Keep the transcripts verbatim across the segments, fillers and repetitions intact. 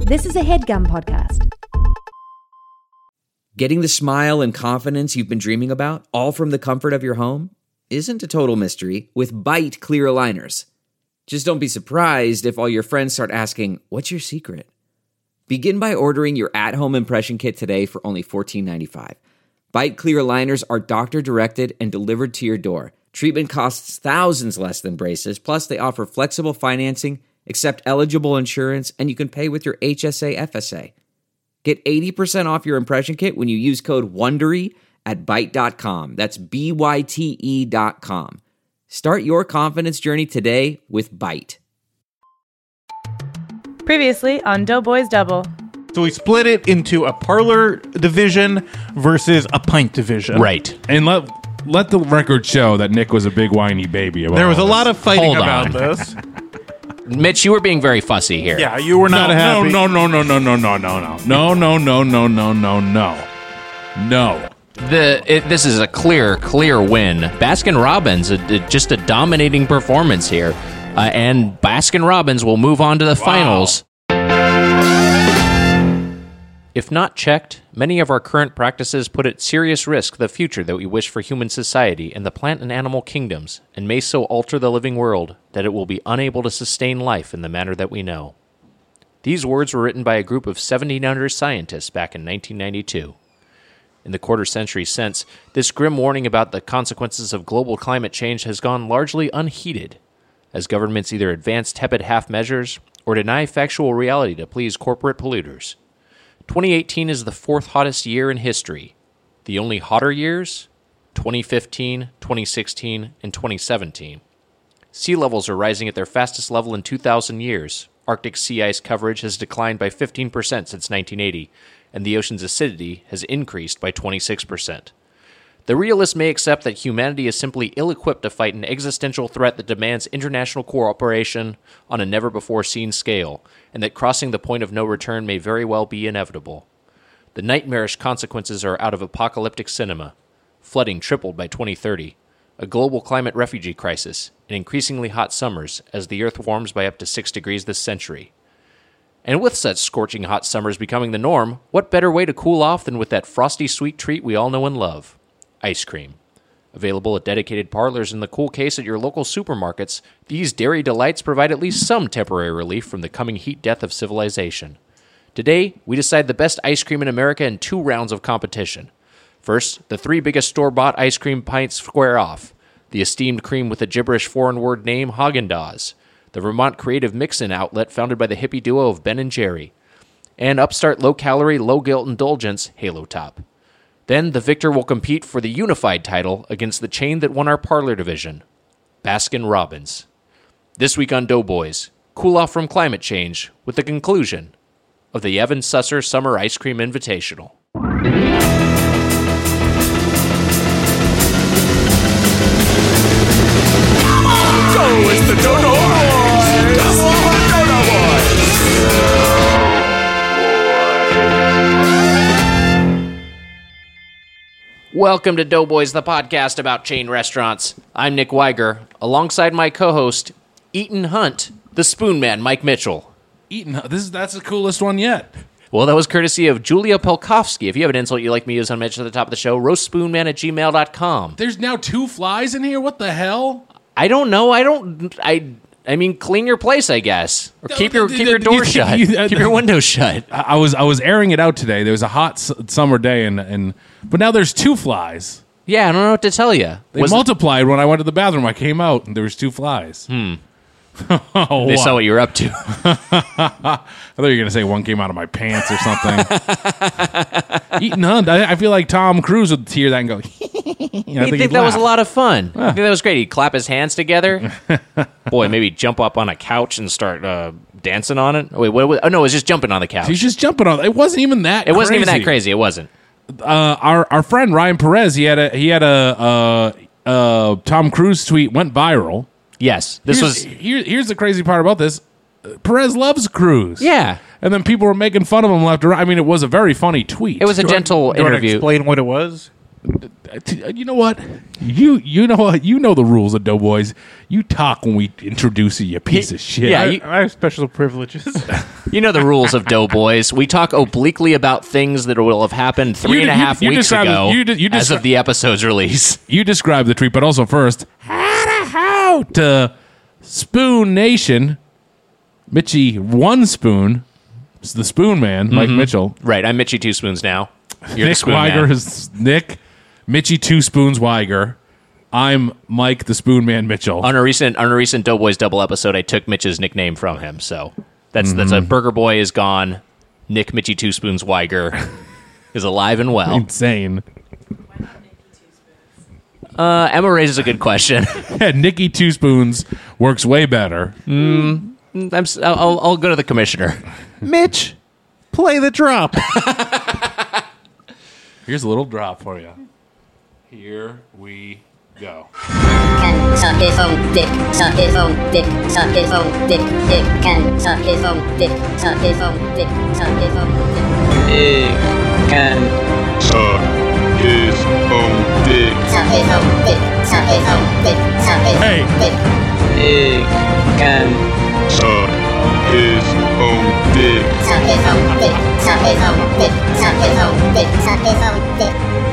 This is a HeadGum podcast. Getting the smile and confidence you've been dreaming about, all from the comfort of your home, isn't a total mystery with Byte clear aligners. Just don't be surprised if all your friends start asking, "What's your secret?" Begin by ordering your at-home impression kit today for only fourteen ninety-five. Byte clear aligners are doctor-directed and delivered to your door. Treatment costs thousands less than braces, plus they offer flexible financing, accept eligible insurance, and you can pay with your H S A F S A. Get eighty percent off your impression kit when you use code WONDERY at byte dot com. That's B Y T E dot com. Start your confidence journey today with Byte. Previously on Doughboys Double. So we split it into a parlor division versus a pint division. Right. And let let the record show that Nick was a big whiny baby about There was a all lot this. of fighting Hold about on. this. Mitch, you were being very fussy here. Yeah, you were not no, happy. No, no, no, no, no, no, no, no, no, no, no, no, no, no, no, no. The it, this is a clear, clear win. Baskin Robbins, a, a, just a dominating performance here, uh, and Baskin Robbins will move on to the Wow. finals. If not checked, many of our current practices put at serious risk the future that we wish for human society and the plant and animal kingdoms, and may so alter the living world that it will be unable to sustain life in the manner that we know. These words were written by a group of seventeen hundred scientists back in nineteen ninety-two. In the quarter century since, this grim warning about the consequences of global climate change has gone largely unheeded, as governments either advance tepid half measures or deny factual reality to please corporate polluters. twenty eighteen is the fourth hottest year in history. The only hotter years? twenty fifteen, twenty sixteen, and twenty seventeen. Sea levels are rising at their fastest level in two thousand years. Arctic sea ice coverage has declined by fifteen percent since nineteen eighty, and the ocean's acidity has increased by twenty-six percent. The realist may accept that humanity is simply ill-equipped to fight an existential threat that demands international cooperation on a never-before-seen scale, and that crossing the point of no return may very well be inevitable. The nightmarish consequences are out of apocalyptic cinema. Flooding tripled by twenty thirty, a global climate refugee crisis, and increasingly hot summers as the Earth warms by up to six degrees this century. And with such scorching hot summers becoming the norm, what better way to cool off than with that frosty sweet treat we all know and love? Ice cream. Available at dedicated parlors in the cool case at your local supermarkets, these dairy delights provide at least some temporary relief from the coming heat death of civilization. Today, we decide the best ice cream in America in two rounds of competition. First, the three biggest store-bought ice cream pints square off. The esteemed cream with a gibberish foreign-word name, Häagen-Dazs. The Vermont creative mix-in outlet founded by the hippie duo of Ben and Jerry. And upstart low-calorie, low-guilt indulgence, Halo Top. Then the victor will compete for the unified title against the chain that won our parlor division, Baskin Robbins. This week on Doughboys, cool off from climate change with the conclusion of the Evan Susser Summer Ice Cream Invitational. Go, it's the Dodo Boys! Come on, Dodo Boys! Welcome to Doughboys, the podcast about chain restaurants. I'm Nick Weiger, alongside my co-host, Eaton Hunt, the Spoon Man, Mike Mitchell. Eaton, this is that's the coolest one yet. Well, that was courtesy of Julia Pelkovsky. If you have an insult you'd like me to use on mention at the top of the show, roastspoonman at gmail dot com. There's now two flies in here. What the hell? I don't know. I don't. I. I mean, clean your place, I guess, or keep your keep your door You- shut, you- keep your windows shut. I I was I was airing it out today. There was a hot s- summer day, and, and but now there's two flies. Yeah, I don't know what to tell you. They multiplied when I went to the bathroom. I came out, and there was two flies. Hmm. oh, They wow. saw what you were up to. I thought you were going to say one came out of my pants or something. Eaton Hunt. I, I feel like Tom Cruise would hear that and go, you know, I I think, think he'd that was a laugh. lot of fun. I think that was great. He'd clap his hands together. Boy, maybe jump up on a couch and start uh, dancing on it. Oh, wait, what, what, oh, no, it was just jumping on the couch. He's just jumping on. It wasn't even that it wasn't even that crazy. crazy. It wasn't. Uh, our our friend Ryan Perez, he had a he had a uh, uh, Tom Cruise tweet went viral. Yes, this here's, was. Here, here's the crazy part about this. Uh, Perez loves Cruise. Yeah. And then people were making fun of him left and right. I mean, it was a very funny tweet. It was a gentle Do you want to interview. explain what it was? You know what? You you know what? You know the rules of Doughboys. You talk when we introduce you, you piece of shit. yeah, I, you- I have special privileges. You know the rules of Doughboys. We talk obliquely about things that will have happened three You- and a you- half you weeks described- ago you de- you as descri- of the episode's release. You described the treat, but also first, how to how to Spoon Nation. Mitchie One Spoon. It's the Spoon Man, Mike Mitchell. Right, I'm Mitchie Two Spoons now. You're Nick the Spoon Weiger Man. is Nick. Mitchie Two Spoons Weiger. I'm Mike the Spoon Man Mitchell. On a recent on a recent Doughboys double episode, I took Mitch's nickname from him. So that's that's a Burger Boy is gone. Nick Mitchie Two Spoons Weiger is alive and well. Insane. Uh, Emma raises a good question. Yeah, Nicky Two Spoons works way better. I'm, s- I'll, I'll go to the commissioner. Mitch, play the drop. Here's a little drop for you. Here we go. Can suck his own dick, suck his own dick, suck his own dick, dick can suck his own dick, suck his own dick, suck his own dick. It can suck his own dick. Suck his own dick, suck his own dick, suck his Hey. own dick. It can suck his own dick. Suck his own dick, suck his own dick, suck his own dick, suck his own dick.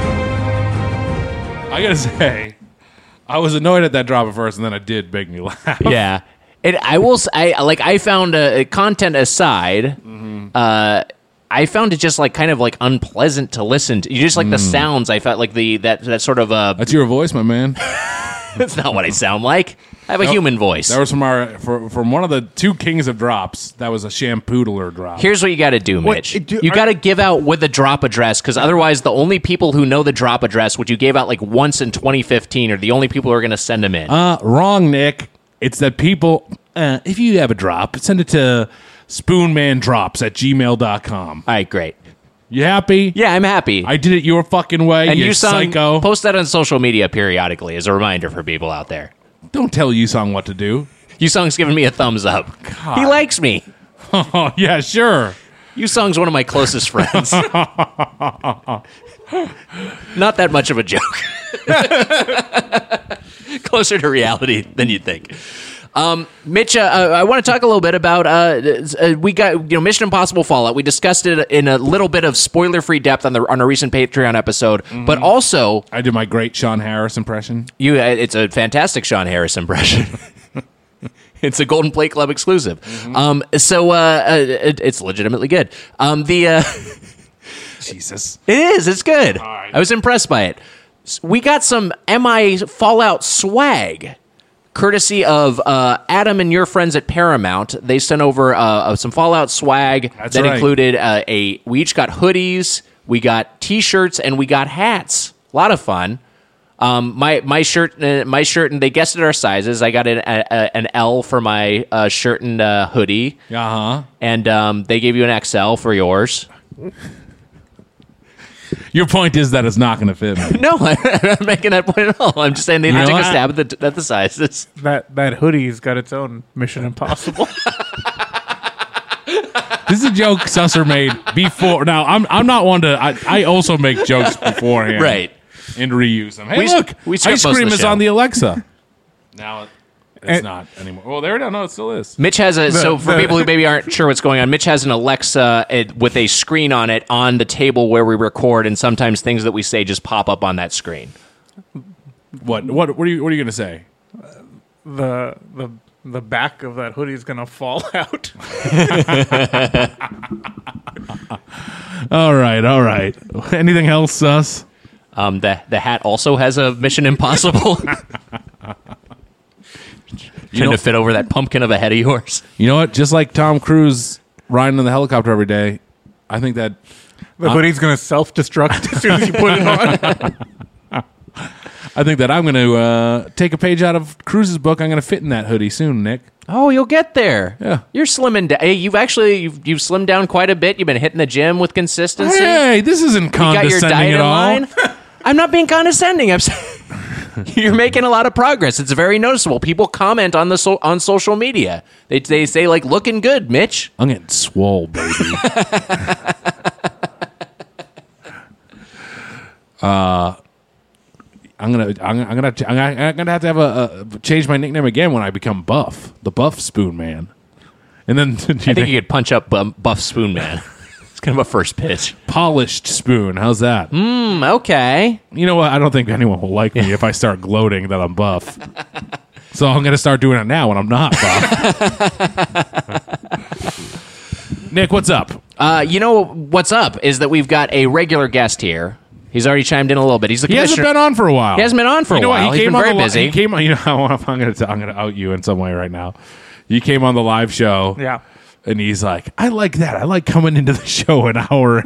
I gotta say, I was annoyed at that drop at first, and then I did make me laugh. Yeah, it. I will. s- I like. I found uh, content aside. Uh, I found it just like kind of like unpleasant to listen to. You just like the sounds. I felt like the that that sort of uh. That's your voice, my man. That's not what I sound like. I have a Nope. human voice. That was from our for, from one of the two kings of drops. That was a shampoodler drop. Here's what you got to do, What, Mitch. do- you are- got to give out with the drop address, because otherwise, the only people who know the drop address, which you gave out like once in twenty fifteen, are the only people who are going to send them in. Uh, wrong, Nick. It's that people, uh, if you have a drop, send it to spoonmandrops at gmail dot com. All right, great. You happy? Yeah, I'm happy. I did it your fucking way, and you Yusong, psycho. post that on social media periodically as a reminder for people out there. Don't tell Yusong what to do. Yusong's giving me a thumbs up. He likes me. Oh, yeah, sure. Yusong's one of my closest friends. Not that much of a joke. Closer to reality than you'd think. Um, Mitch, uh, I want to talk a little bit about, uh, uh, we got, you know, Mission Impossible Fallout. We discussed it in a little bit of spoiler-free depth on the on a recent Patreon episode, but also, I did my great Sean Harris impression. you, uh, it's a fantastic Sean Harris impression. It's a Golden Plate Club exclusive. Um, so, uh, uh, it, it's legitimately good. Um, the, uh, Jesus. It is. It's good. right. I was impressed by it. S- We got some M I Fallout swag, courtesy of uh, Adam and your friends at Paramount. They sent over uh, some Fallout swag That's that right. included uh, a. We each got hoodies, we got T-shirts, and we got hats. A lot of fun. Um, my my shirt, uh, my shirt, and they guessed at our sizes. I got an, a, a- an L for my uh, shirt and uh, hoodie, Uh-huh. and um, they gave you an X L for yours. Your point is that it's not going to fit me. No, I'm not making that point at all. I'm just saying they You know took a what? stab at the, at the sizes. That that hoodie's got its own Mission Impossible. This is a joke Susser made before. Now, I'm I'm not one to... I, I also make jokes beforehand. Right. And reuse them. Hey, We- look! we script Ice most of cream the is show. on the Alexa. Now it, it's And- not anymore. Well, there it is. No, it still is. Mitch has a, so for the- people who maybe aren't sure what's going on, Mitch has an Alexa uh, with a screen on it on the table where we record, and sometimes things that we say just pop up on that screen. What? What? What are you? What are you going to say? the the the back of that hoodie's gonna fall out. All right. All right. Anything else, Sus? Um, the the hat also has a Mission Impossible. Trying know- to fit over that pumpkin of a head of yours. You know what? Just like Tom Cruise riding in the helicopter every day, I think that The hoodie's gonna self destruct as soon as you put it on. I think that I'm going to uh, take a page out of Cruise's book. I'm going to fit in that hoodie soon, Nick. Oh, you'll get there. Yeah. You're slimming down. Hey, you've actually you've, you've slimmed down quite a bit. You've been hitting the gym with consistency. Hey, this isn't You got your condescending diet at in all. line. I'm not being condescending. I'm saying you're making a lot of progress. It's very noticeable. People comment on the so- on social media. They they say like looking good, Mitch. I'm getting swole, baby. uh, I'm gonna, I'm, I'm gonna, I'm gonna, I'm gonna have to have a, a change my nickname again when I become Buff, the Buff Spoon Man. And then do you I think think you could punch up um, Buff Spoon Man. It's kind of a first pitch. polished spoon. How's that? Mm, okay. You know what? I don't think anyone will like me if I start gloating that I'm buff. So I'm going to start doing it now when I'm not buff. Nick, what's up? Uh, you know what's up is that we've got a regular guest here. He's already chimed in a little bit. He's the He hasn't commissioner. been on for a while. He hasn't been on for you a know while. What? He He's came been on very the li- busy. He came on. You know, I'm going to I'm going to out you in some way right now. You came on the live show. Yeah. And he's like, I like that. I like coming into the show an hour.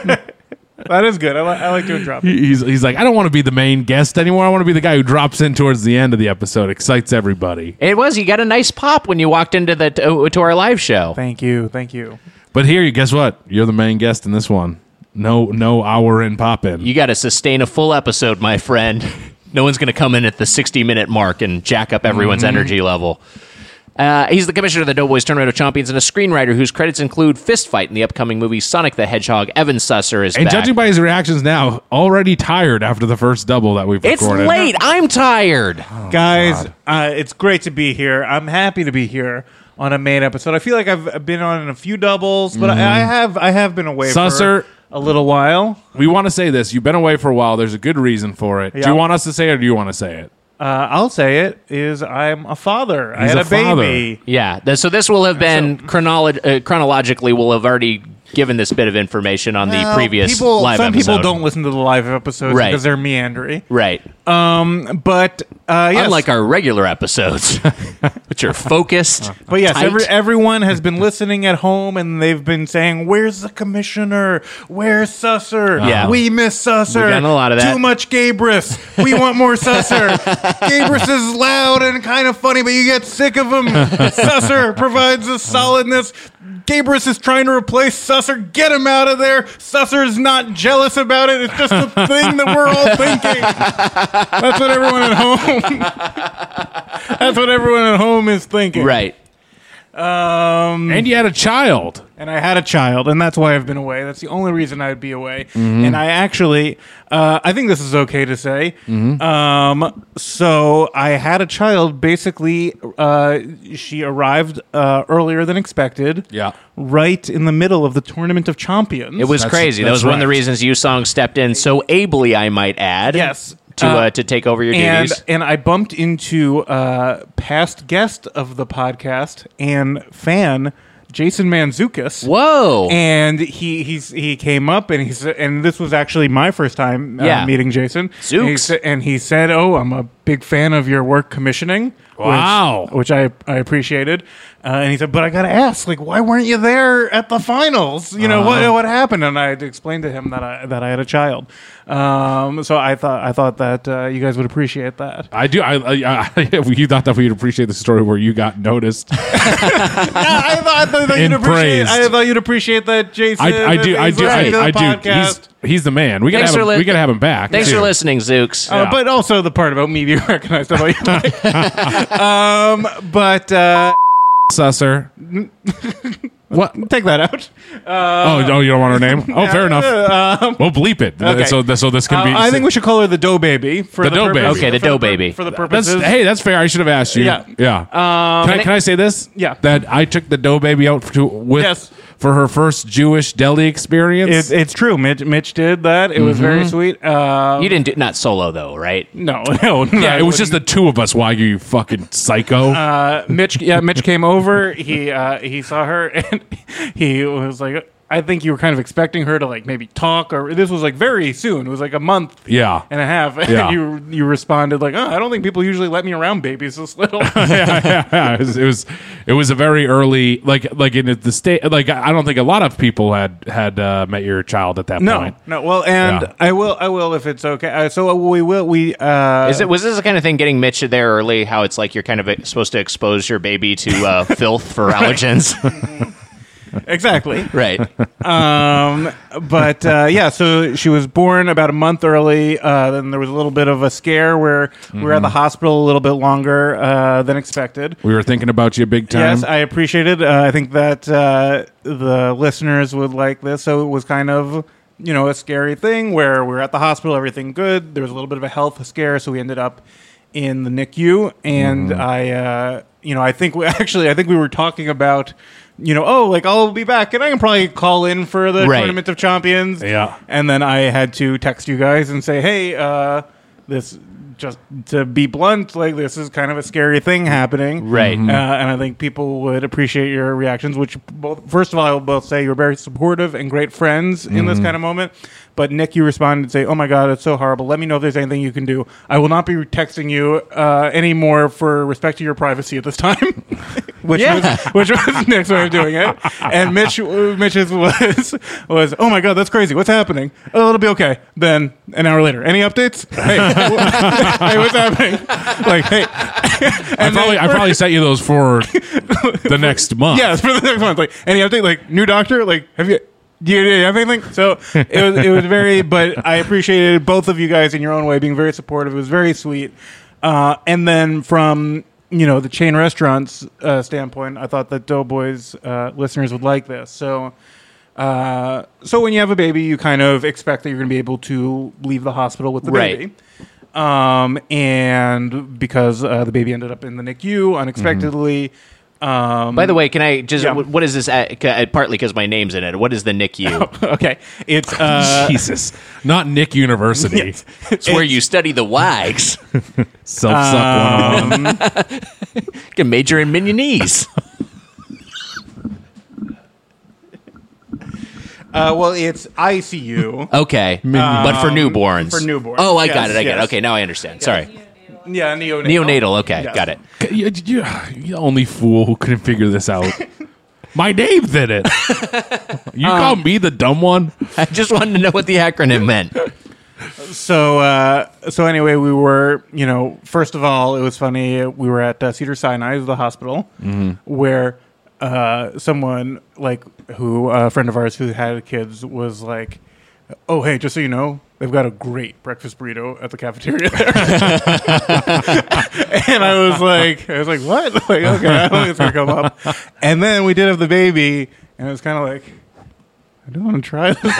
That is good. I, li- I like doing drop. he's he's like, I don't want to be the main guest anymore. I want to be the guy who drops in towards the end of the episode, excites everybody. It was. You got a nice pop when you walked into the to, to our live show. Thank you. Thank you. But here, you guess what? You're the main guest in this one. No, no hour in pop in. You got to sustain a full episode, my friend. No one's going to come in at the sixty minute mark and jack up everyone's Mm-hmm. energy level. Uh, he's the commissioner of the Doughboys Tournament of Champions and a screenwriter whose credits include Fist Fight in the upcoming movie Sonic the Hedgehog. Evan Susser is And back. judging by his reactions now, already tired after the first double that we've it's recorded. late. I'm tired. Guys, uh, it's great to be here. I'm happy to be here on a main episode. I feel like I've been on a few doubles, but I, I have I have been away Susser, for a little while. we want to say this. You've been away for a while. There's a good reason for it. Do Yeah. you want us to say it or do you want to say it? Uh, I'll say it is I'm a father. I He's had a a, baby. father. Yeah. th- So this will have been chronolo- uh, chronologically. We'll have already given this bit of information on the Well, previous people, live some episode. people don't listen to the live episodes Right. because they're meandering. Right. Um, but uh, yes. Unlike our regular episodes, which are focused. But yes, tight. every, everyone has been listening at home, and they've been saying, "Where's the commissioner? Where's Susser? Yeah. We miss Susser. We've gotten a lot of that. Too much Gabrus. We want more Susser. Gabrus is loud and kind of funny, but you get sick of him. Susser provides the solidness. Gabrus is trying to replace Susser. Get him out of there. Susser's not jealous about it. It's just a thing that we're all thinking." That's what everyone at home. That's what everyone at home is thinking. Right. Um, And you had a child. and I had a child, and that's why I've been away. That's the only reason I'd be away. Mm-hmm. And I actually, uh, I think this is okay to say. Mm-hmm. Um, so I had a child. Basically, uh, she arrived uh, earlier than expected. Yeah. Right in the middle of the Tournament of Champions. It was That's- crazy. That that's was one of the right. reasons you song stepped in so ably, I might add. Yes. To uh, Uh, to take over your and duties. and I bumped into uh, past guest of the podcast and fan Jason Mantzoukas. Whoa. And he he's he came up and he said, and this was actually my first time uh, Yeah. meeting Jason. Zooks. And he, sa- and he said, "Oh, I'm a big fan of your work commissioning." Wow. which, which I I appreciated. Uh, and he said, "But I got to ask, like, why weren't you there at the finals? You know what what happened?" And I had to explain to him that I that I had a child. Um, so I thought I thought that uh, you guys would appreciate that. I do. I, I, I you thought that we'd appreciate the story where you got noticed. I thought, I thought And you'd appreciate. praised. I thought you'd appreciate that, Jason. I, I do. I is do. listening to I, I the do. podcast. He's he's the man. We gotta Thanks have for him, li- we gotta have him back. Thanks too. for listening, Zooks. Uh, Yeah. But also the part about me being recognized. I thought you'd like. um, but uh, Susser. What? take that out. oh, no, you don't want her name? Oh, fair enough. Um, We'll bleep it. Okay. So, so this can uh, be. I think we should call her the Dough Baby for The the, Dough purpose- Baby. Okay, the for Dough pur- Baby. for the That's, purposes. hey, that's fair. I should have asked you. Yeah. Yeah. can, I, can I say this? Yeah. That I took the dough baby out to with Yes. for her first Jewish deli experience. It, it's true. Mitch, Mitch did that. It was very sweet. Uh, You didn't do not solo though, right? no, no, no. yeah, it was just the two of us. Why you fucking psycho? Uh, Mitch, yeah, Mitch came over. He uh, he saw her and he was like, I think you were kind of expecting her to like maybe talk, or this was like very soon. It was like a month yeah. and a half. And Yeah. you you responded like, oh, I don't think people usually let me around babies this little. yeah, yeah, yeah. It was, it was it was a very early like like in the state like I don't think a lot of people had had uh, met your child at that no, point. no. Well, and Yeah. I will, I will if it's okay. Uh, so we will. We uh, Is it was this the kind of thing getting Mitch there early? How it's like you're kind of supposed to expose your baby to uh, filth for allergens, exactly. right? um, but uh, yeah, so she was born about a month early. Uh, then there was a little bit of a scare where we were at the hospital a little bit longer uh, than expected. We were thinking about you big time. Yes, I appreciate it. Uh, I think that uh, the listeners would like this. So it was kind of, you know, a scary thing where we were at the hospital, everything good. There was a little bit of a health scare, so we ended up in the N I C U. And I, uh, you know, I think we actually, I think we were talking about you know, oh, like I'll be back and I can probably call in for the Right. Tournament of Champions. Yeah. And then I had to text you guys and say, hey, uh, this, just to be blunt, like this is kind of a scary thing happening. Right. Uh, and I think people would appreciate your reactions, which both, first of all, I will both say you're very supportive and great friends in this kind of moment. But Nick, you responded and say, oh my God, it's so horrible. Let me know if there's anything you can do. I will not be texting you uh, anymore for respect to your privacy at this time. which, Yeah. was, which was Nick's way of doing it. And Mitch, Mitch's was, was, oh my God, that's crazy. What's happening? Oh, it'll be okay. Then an hour later, any updates? Hey, hey, what's happening? Like, hey. I probably I probably sent you those for the next month. Yes, for the next month. Like, any update? Like, new doctor? Like, have you... Do you, do you have anything? So it was it was very, but I appreciated both of you guys in your own way being very supportive. It was very sweet. Uh, and then from, you know, the chain restaurants uh, standpoint, I thought that Doughboys uh, listeners would like this. So uh, so when you have a baby, you kind of expect that you're going to be able to leave the hospital with the Right. baby. Um, and because uh, the baby ended up in the N I C U unexpectedly. Um, By the way, can I just, Yeah. what what is this? At, uh, partly because my name's in it. What is the N I C U? okay, it's uh, Jesus, not Nick University. Yes. It's where you study the wags. Self suck one oh one. Can major in Mignonese. Uh, well, it's I C U. Okay. But for Um, newborns. for newborns. Oh, I Yes, got it. I got it. yes. Okay, now I understand. Sorry. Yeah, neonatal. Neonatal. Okay, Yes. got it. You, you, you the only fool who couldn't figure this out. My name did it. You call me the dumb one? I just wanted to know what the acronym meant. So, uh, so anyway, we were, you know, first of all, it was funny. We were at uh, Cedar Sinai, the hospital, where uh, someone like who a friend of ours who had kids was like, "Oh, hey, just so you know, they've got a great breakfast burrito at the cafeteria there." And I was like, I was like, what? Like, okay, I don't think it's gonna come up. And then we did have the baby, and it was kind of like, I don't want to try this.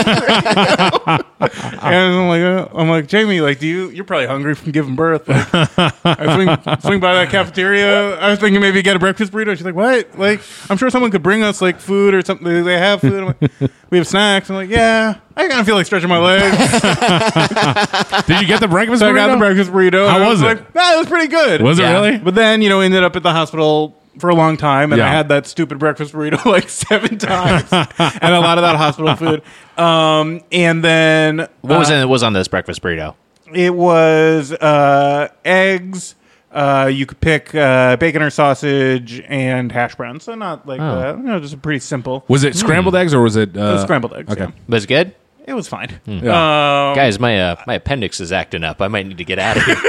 And I'm like, uh, I'm like, Jamie, like, do you? You're probably hungry from giving birth. Like, I swing, swing by that cafeteria. I was thinking maybe get a breakfast burrito. She's like, what? Like, I'm sure someone could bring us like food or something. They have food. I'm like, we have snacks. I'm like, yeah. I kind of feel like stretching my legs. Did you get the breakfast So I burrito? got the breakfast burrito. How and I was it? Like, nah, it was pretty good. Was Yeah. it really? But then, you know, ended up at the hospital for a long time, and I Yeah. had that stupid breakfast burrito like seven times, and a lot of that hospital food. Um, and then What was uh, in, what was on this breakfast burrito? It was uh, eggs. Uh, you could pick uh, bacon or sausage and hash browns. So not like Oh. uh, you know, just pretty simple. Was it scrambled eggs or was it, uh, It was scrambled eggs. Okay. Yeah. Was it good? It was fine. Yeah. Um, Guys, my uh, my appendix is acting up. I might need to get out of here.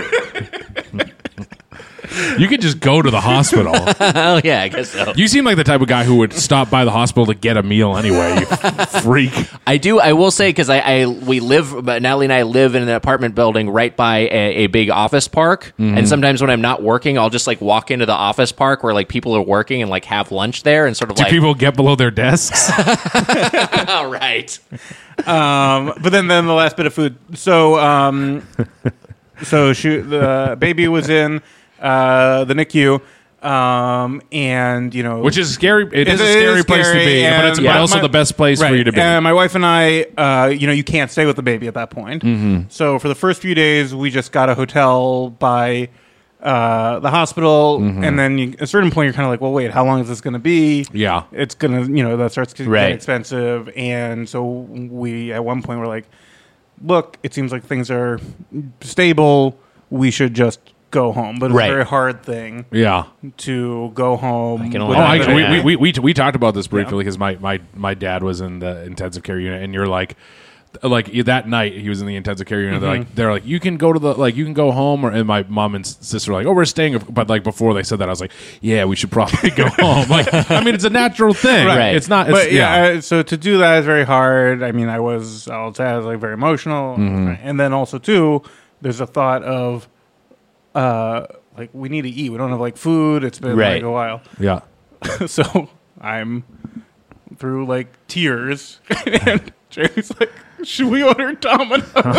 You could just go to the hospital. Oh, yeah, I guess so. You seem like the type of guy who would stop by the hospital to get a meal anyway. You freak. I do. I will say because I, I we live, but Natalie and I live in an apartment building right by a, a big office park, and sometimes when I'm not working, I'll just like walk into the office park where like people are working and like have lunch there and sort of Do like. people get below their desks? All right. Um, but then, then the last bit of food. So, um, so she, the baby was in uh, the N I C U, um, and you know, Which is scary. It is It a is scary place to scary, be, but it's and but my- also my- the best place for right. you to be. And my wife and I, uh, you know, you can't stay with the baby at that point. Mm-hmm. So for the first few days, we just got a hotel by uh, the hospital, Mm-hmm. and then you, at a certain point, you're kind of like, well, wait, how long is this going to be? Yeah. It's gonna, you know, that starts to Right. get expensive, and so we at one point were like, look, it seems like things are stable. We should just go home. But it's Right. a very hard thing Yeah. to go home. I can Oh, only without I, the we, baby. we, we, we, we talked about this briefly Yeah. because my, my, my dad was in the intensive care unit, and you're like, like that night he was in the intensive care unit. They're Mm-hmm. like, they're like, you can go to the like, you can go home, or and my mom and sister were like, oh, we're staying. But like before they said that, I was like, yeah, we should probably go home. Like, I mean, it's a natural thing. Right. It's not. It's, But yeah. yeah, uh, so to do that is very hard. I mean, I was, I'll say, I was like very emotional, Mm-hmm. and then also too, there's a thought of, uh, like we need to eat. We don't have like food. It's been Right. like a while, yeah. so I'm through like tears, and Jamie's like, should we order Domino's? And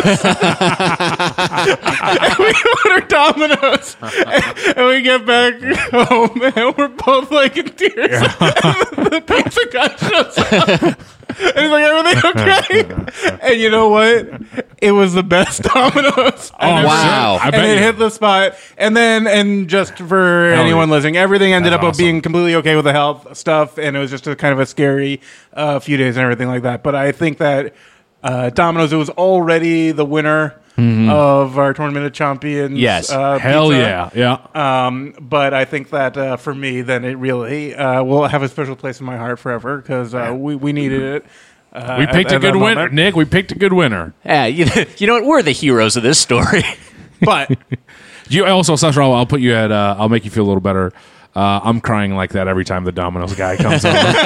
we order Domino's. And, and we get back home, and we're both like in tears. The pizza guy shows up. And he's like, everything okay? And you know what? It was the best Domino's. Oh, wow. I And bet it you. hit the spot. And then, and just for Hell anyone yeah. listening, everything ended That's up awesome. being completely okay with the health stuff. And it was just a kind of a scary uh, few days and everything like that. But I think that uh, Domino's, it was already the winner of our Tournament of Champions. Yes. Uh, Hell pizza. yeah. Yeah. Um, but I think that uh, for me, then it really uh, will have a special place in my heart forever because uh, we, we needed it. Uh, We picked at- a at that good winner, moment. Nick. We picked a good winner. Yeah, you, you know what? We're the heroes of this story. But You also, Sasha, I'll, I'll put you at. Uh, I'll make you feel a little better. Uh, I'm crying like that every time the Domino's guy comes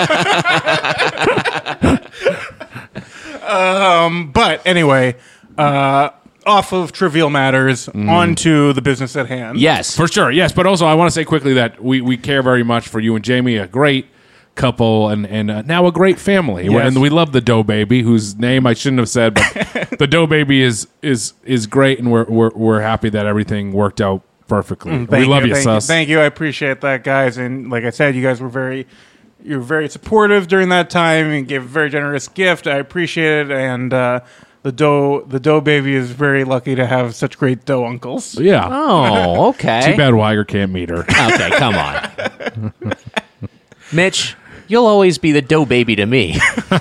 over. um, but anyway, uh, off of trivial matters, onto the business at hand. Yes. For sure, yes. But also, I want to say quickly that we, we care very much for you and Jamie, a great couple, and and uh, now a great family. Yes. And we love the Dough Baby, whose name I shouldn't have said, but the Dough Baby is is is great, and we're we're we're happy that everything worked out perfectly. Thank we love you, thank Sus. Thank you. I appreciate that, guys. And like I said, you guys were very, you were very supportive during that time and gave a very generous gift. I appreciate it. And uh, the dough, the Dough Baby is very lucky to have such great dough uncles. Yeah. Oh, okay. Too bad Weiger can't meet her. Okay, come on. Mitch, you'll always be the dough baby to me.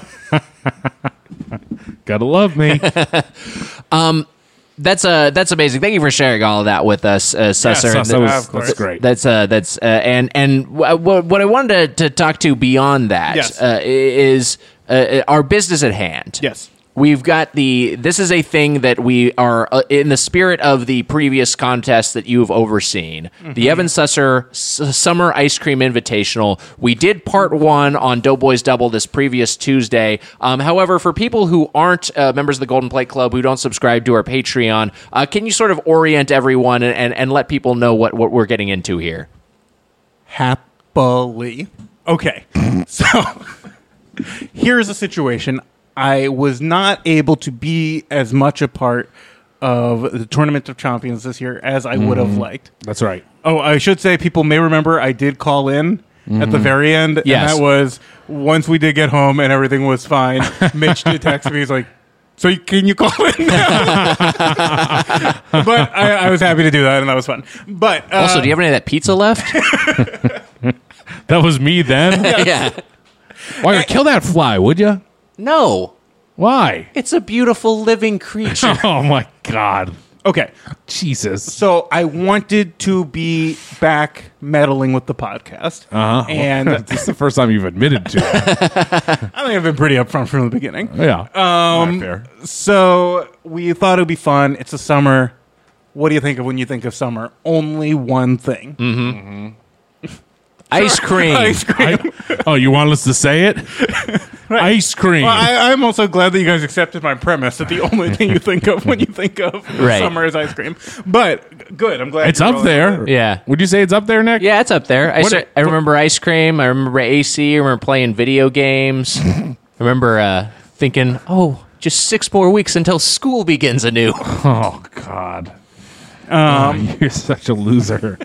Gotta love me. That's uh, that's amazing. Thank you for sharing all of that with us, uh, Susser. Sus, that was, Of course. that's great. That's uh, that's uh, and and w- w- what I wanted to, to talk to beyond that Yes. uh, is uh, our business at hand. Yes. We've got the. This is a thing that we are uh, in the spirit of the previous contest that you've overseen, the Evan Susser S- Summer Ice Cream Invitational. We did part one on Doughboys Double this previous Tuesday. Um, however, for people who aren't uh, members of the Golden Plate Club, who don't subscribe to our Patreon, uh, can you sort of orient everyone and, and, and let people know what, what we're getting into here? Happily. Okay. So here's the situation. I was not able to be as much a part of the Tournament of Champions this year as I would have liked. That's right. Oh, I should say people may remember I did call in at the very end. Yes. And that was once we did get home and everything was fine. Mitch did text me. He's like, so you- can you call in now? But I, I was happy to do that, and that was fun. But uh, Also, do you have any of that pizza left? That was me then. Yeah. Weiger, kill that fly, would you? No. Why? It's a beautiful living creature. Oh my God. okay. Jesus. So I wanted to be back meddling with the podcast. Uh-huh. And this is the first time you've admitted to it. I think I've been pretty upfront from the beginning. Yeah. Um, fair. So we thought it would be fun. It's the summer. What do you think of when you think of summer? Only one thing. Ice cream. Ice cream. I- oh, you want us to say it? Ice cream. Well, I, I'm also glad that you guys accepted my premise that the only thing you think of when you think of Right. summer is ice cream. But good. I'm glad it's you're up rolling there. with it. Yeah. Would you say it's up there, Nick? Yeah, it's up there. I, What- start, I remember ice cream. I remember A C. I remember playing video games. I remember uh, thinking, oh, just six more weeks until school begins anew. Oh God. Um, you're such a loser.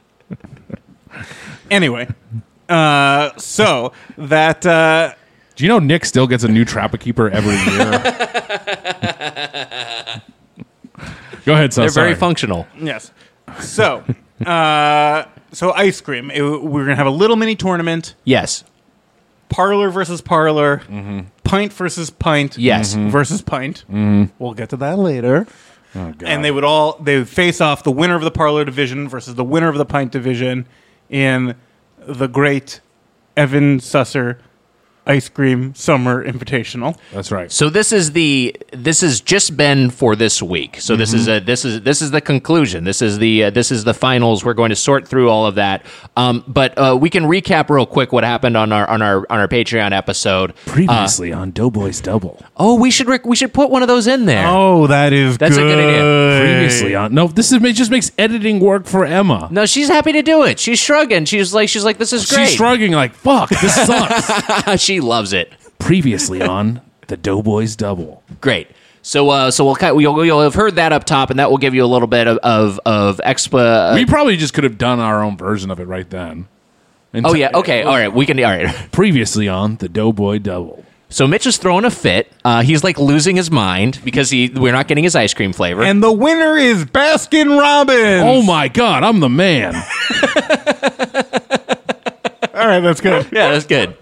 Anyway, uh, so that uh, Do you know Nick still gets a new Trapper Keeper every year? Go ahead, son. They're Sorry. very functional. yes. So uh, so ice cream. It- we're gonna have a little mini tournament. Yes. Parlor versus parlor. Pint versus pint. Yes. Mhm. Versus pint. We'll get to that later. Oh, God. And they would all they would face off the winner of the parlor division versus the winner of the pint division in the great Evan Susser Ice Cream Summer Invitational. That's right. So this is the this has just been for this week. So this is a this is this is the conclusion. This is the uh, this is the finals. We're going to sort through all of that. Um, but uh, we can recap real quick what happened on our on our on our Patreon episode. Previously on Doughboys Double. Oh, we should rec- we should put one of those in there. Oh, that is That's a good idea. Previously on. No, this is it just makes editing work for Emma. No, she's happy to do it. She's shrugging. She's like she's like this is great. She's shrugging like, fuck, this sucks. She loves it. Previously on the Doughboys Double. Great. So, uh, so we'll cut, you'll, you'll have heard that up top, and that will give you a little bit of of, of expa. Uh, we probably just could have done our own version of it right then. And oh t- yeah. Okay. All right. We can. All right. Previously on the Doughboy Double. So Mitch is throwing a fit. Uh, he's like losing his mind because he we're not getting his ice cream flavor. And the winner is Baskin Robbins. Oh my God, I'm the man. All right, that's good. Yeah, that's good.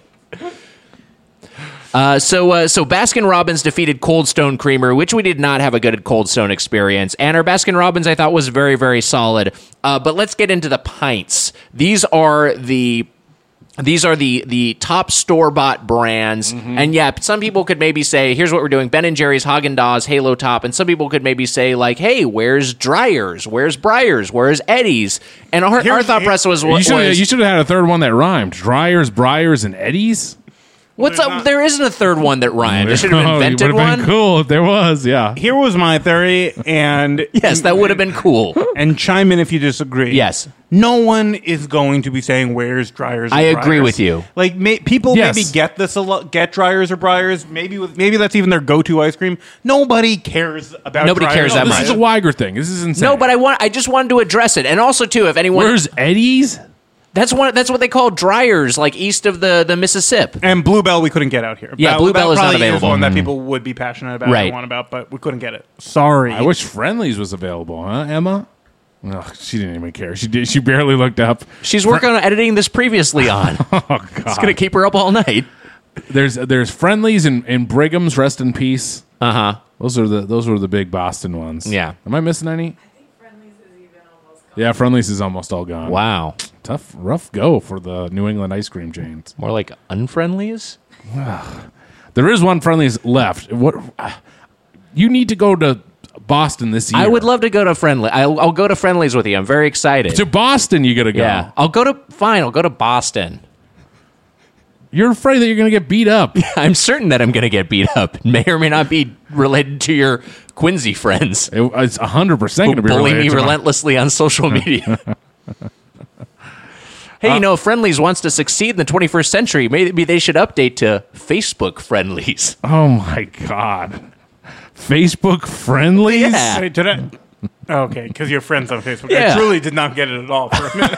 Uh, so, uh, so Baskin Robbins defeated Cold Stone Creamer, which we did not have a good Cold Stone experience. And our Baskin Robbins, I thought, was very, very solid. Uh, but let's get into the pints. These are the these are the the top store bought brands. Mm-hmm. And yeah, some people could maybe say, "Here's what we're doing: Ben and Jerry's, Haagen-Dazs, Halo Top." And some people could maybe say, like, "Hey, where's Dreyer's? Where's Breyers? Where's Eddie's?" And our, our thought process was, You should was you should have had a third one that rhymed: Dryers, Breyers, and Eddie's. What's up? not- There isn't a third one that rhymed. I should have Oh, it invented would've one. been cool if there was. Yeah. Here was my theory, and Yes, that would have been cool. and chime in if you disagree. Yes. No one is going to be saying where's Dryers. Or I agree Breyers. with you. Like may, people Yes. maybe get this a lot, get Dryers or Breyers. Maybe with maybe that's even their go-to ice cream. Nobody cares about. Nobody Dryers. cares that This much. is a Weiger thing. This is insane. No, but I want. I just wanted to address it, and also too, if anyone, Where's Eddie's? that's one. That's what they call Dryers, like east of the the Mississippi. And Bluebell we couldn't get out here. Yeah, That- Bluebell that is not probably available. one that people would be passionate about Right. and want about, but we couldn't get it. Sorry. I wish Friendly's was available, huh, Emma? Ugh, she didn't even care. She did. She barely looked up. She's working on editing this previously on. Oh God! It's gonna keep her up all night. There's there's Friendly's and, and Brigham's. Rest in peace. Uh huh. Those are the those were the big Boston ones. Yeah. Am I missing any? Yeah, Friendly's is almost all gone. Wow. Tough, rough go for the New England ice cream chains. More like unfriendlies. There is one Friendly's left. What? You need to go to Boston this year. I would love to go to Friendly. I'll, I'll go to Friendlies with you. I'm very excited. to Boston. You gotta go. Yeah, I'll go to. Fine, I'll go to Boston. You're afraid that you're gonna get beat up. I'm certain that I'm going to get beat up. May or may not be related to your Quincy friends It- it's a hundred percent who gonna be bully related me to my- relentlessly on social media. Hey, you know, Friendlies wants to succeed in the twenty-first century. Maybe they should update to Facebook Friendlies. Oh my God! Facebook Friendlies. Yeah. Hey, did I- Okay, because you're friends on Facebook. Yeah. I truly did not get it at all for a minute.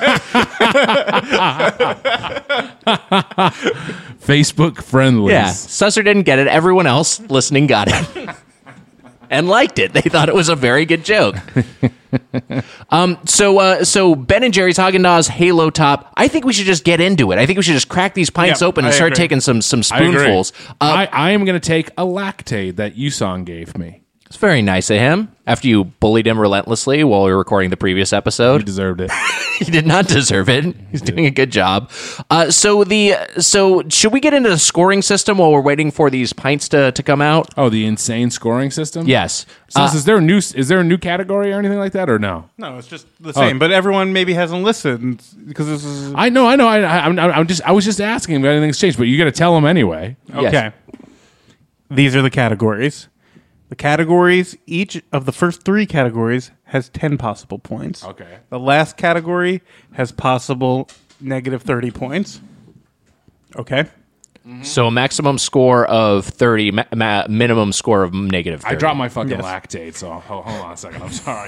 Facebook Friendlies. Yeah, Susser didn't get it. Everyone else listening got it. And liked it. They thought it was a very good joke. um, so, uh, so Ben and Jerry's, Haagen-Dazs, Halo Top. I think we should just get into it. I think we should just crack these pints Yeah, open and I start agree. taking some some I agree. spoonfuls. Uh, I, I am going to take a Lactaid that Yusong gave me. it's very nice of him. After you bullied him relentlessly while we were recording the previous He episode, deserved it. he did not deserve it. He's doing a good job. Uh, so the so should we get into the scoring system while we're waiting for these pints to, to come out? Oh, the insane scoring system. Yes. So Uh, is there a new is there a new category or anything like that or no? No, it's just the same. But everyone maybe hasn't listened because this is I know, I know. I, I, I'm, I'm just I was just asking if anything's changed, but you got to tell them anyway. Yes. okay. These are the categories. The categories, each of the first three categories has ten possible points. Okay. The last category has possible negative thirty points. Okay. So a maximum score of thirty, ma- ma- minimum score of negative thirty. I dropped my fucking Yes. Lactaid, so hold, hold on a second. I'm sorry.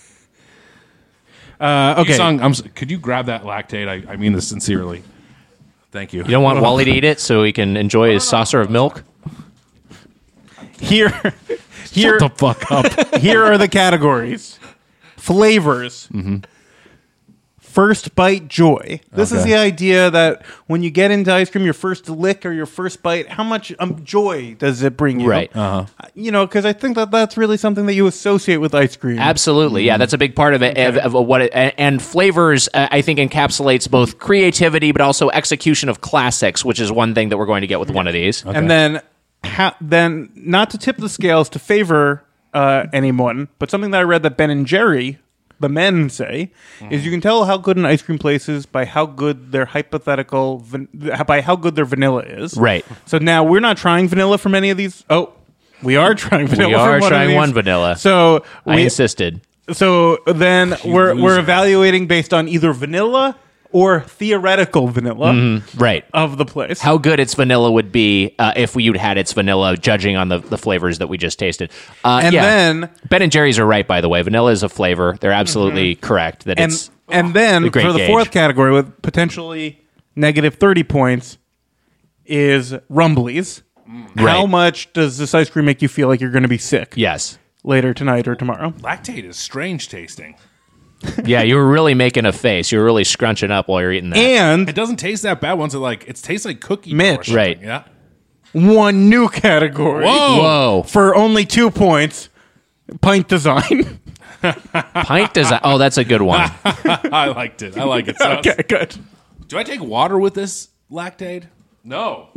Uh, okay. Yusong, I'm, s- could you grab that Lactaid? I, I mean this sincerely. Thank you. You don't want Wally to eat it so he can enjoy his saucer of milk? Here, here, Shut the fuck up. here are the categories. Flavors. Mm-hmm. First bite joy. This is Okay. the idea that when you get into ice cream, your first lick or your first bite, how much um, joy does it bring you? Right. Uh, You know, because I think that that's really something that you associate with ice cream. Absolutely, yeah, that's a big part of it. Of, of what it, and, and flavors, uh, I think, encapsulates both creativity but also execution of classics, which is one thing that we're going to get with one of these. And then, ha- then not to tip the scales to favor uh, anyone, but something that I read that Ben and Jerry, the men, say is you can tell how good an ice cream place is by how good their hypothetical van- by how good their vanilla is. Right. So now we're not trying vanilla from any of these. Oh, we are trying vanilla. We from are one of trying these. one vanilla. So I we, insisted. so then we're we're loser. evaluating based on either vanilla or theoretical vanilla Mm-hmm. Right. of the place. How good its vanilla would be uh, if you'd had its vanilla, judging on the, the flavors that we just tasted. Uh, And yeah. then- Ben and Jerry's are right, by the way. Vanilla is a flavor. They're absolutely correct that and it's and then a great for the gauge. fourth category with potentially negative thirty points is Rumblies. How Right. much does this ice cream make you feel like you're going to be sick Yes. later tonight or tomorrow? Lactate is strange tasting. Yeah, you were really making a face. You were really scrunching up while you're eating that. And It doesn't taste that bad once it like it tastes like cookie dough Mitch. or something. Right. Yeah. one new category Whoa. Whoa. for only two points, pint design. Pint design. Oh, that's a good one. I liked it. I like it. So Okay, good. do I take water with this lactate? No.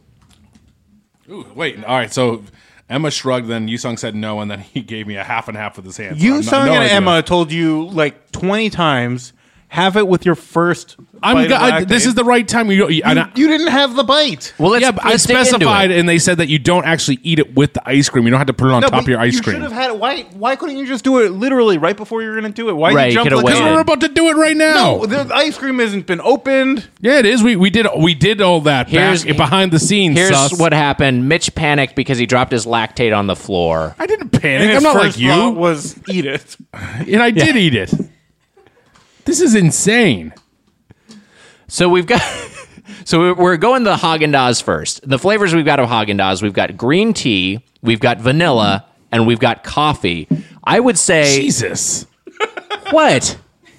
Ooh, wait. All right. So Emma shrugged. Then Yusung said no, and then he gave me a half and half with his hands. You, So Sung, I'm no and idea. Emma told you like twenty times, have it with your first I'm. bite Go- of I, this Lactate. is the right time. You, you, You, and I, you didn't have the bite. Well, let's, yeah, but I let's dig into specified, it. and they said that you don't actually eat it with the ice cream. You don't have to put it on No, top but of your ice you cream. should have had it. Why? Why couldn't you just do it literally right before you were going to do it? Why Right, did you you jump could've the waited. gun? We're about to do it right now. No, the ice cream hasn't been opened. Yeah, it is. We we did we did all that Here's- back behind the scenes. Here's sus. what happened. Mitch panicked because he dropped his lactate on the floor. I didn't panic. And his I'm not first like thought you, was eat it. and I did eat it. This is insane. So we've got. So we're- we're going the Haagen-Dazs first. The flavors we've got of Haagen-Dazs, we've got green tea, we've got vanilla, and we've got coffee. I would say Jesus, what?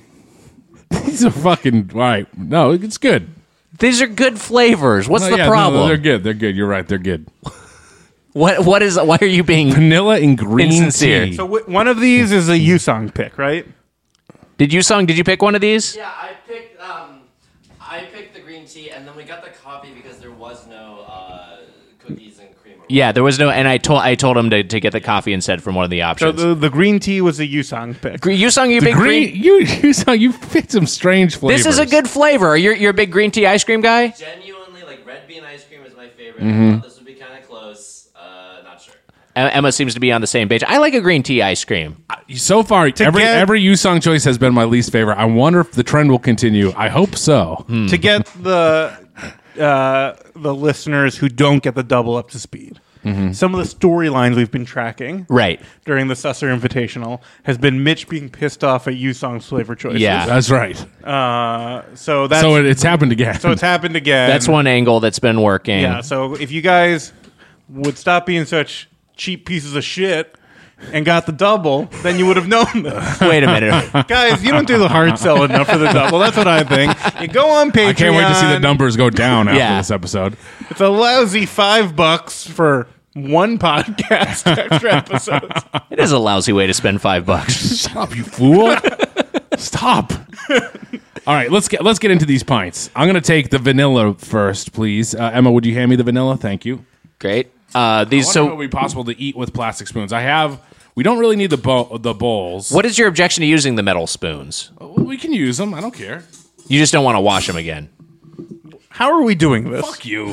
these are fucking all right. No, it's good. These are good flavors. What's No, the yeah, no, problem? they're good. They're good. You're right. They're good. What what is why are you being Vanilla and green Insincere. tea. So w- one of these is a Yusong pick, right? Did you song did you pick one of these? Yeah, I picked um, I picked the green tea, and then we got the coffee because there was no uh, cookies and cream. Yeah, there was no and I told I told him to, to get the coffee instead from one of the So options. the, the green tea was a Yusong pick. Gre- you sung you the big green, green. you you saw you picked some strange flavors. This is a good flavor. You're you're a big green tea ice cream guy? Genuinely, like red bean ice cream is my favorite. Mm-hmm. I thought this would be kind of close. Uh, not sure. Em- Emma seems to be on the same page. I like a green tea ice cream. So far, every get- every Yusong choice has been my least favorite. I wonder if the trend will continue. I hope so. Hmm. To get the uh, the listeners who don't get the double up to speed. Mm-hmm. Some of the storylines we've been tracking Right. during the Susser Invitational has been Mitch being pissed off at Yusong's flavor choices. Yeah. That's right. Uh, so that's So it, it's happened again. so it's happened again. That's one angle that's been working. Yeah. So if you guys would stop being such cheap pieces of shit and got the double, then you would have known this. Wait a minute. Guys, you don't do the hard sell enough for the double. That's what I think. You go on Patreon. I can't wait to see the numbers go down after Yeah. this episode. It's a lousy five bucks for one podcast extra episodes. It is a lousy way to spend five bucks. Shut up, you fool! Stop. All right, let's get let's get into these pints. I'm gonna take the vanilla first, please. Uh, Emma, would you hand me the vanilla? Thank you. Great. Uh, these I wonder if it so would be possible to eat with plastic spoons. I have. We don't really need the bo- the bowls. what is your objection to using the metal spoons? We can use them. I don't care. You just don't want to wash them again. How are we doing this? Fuck you.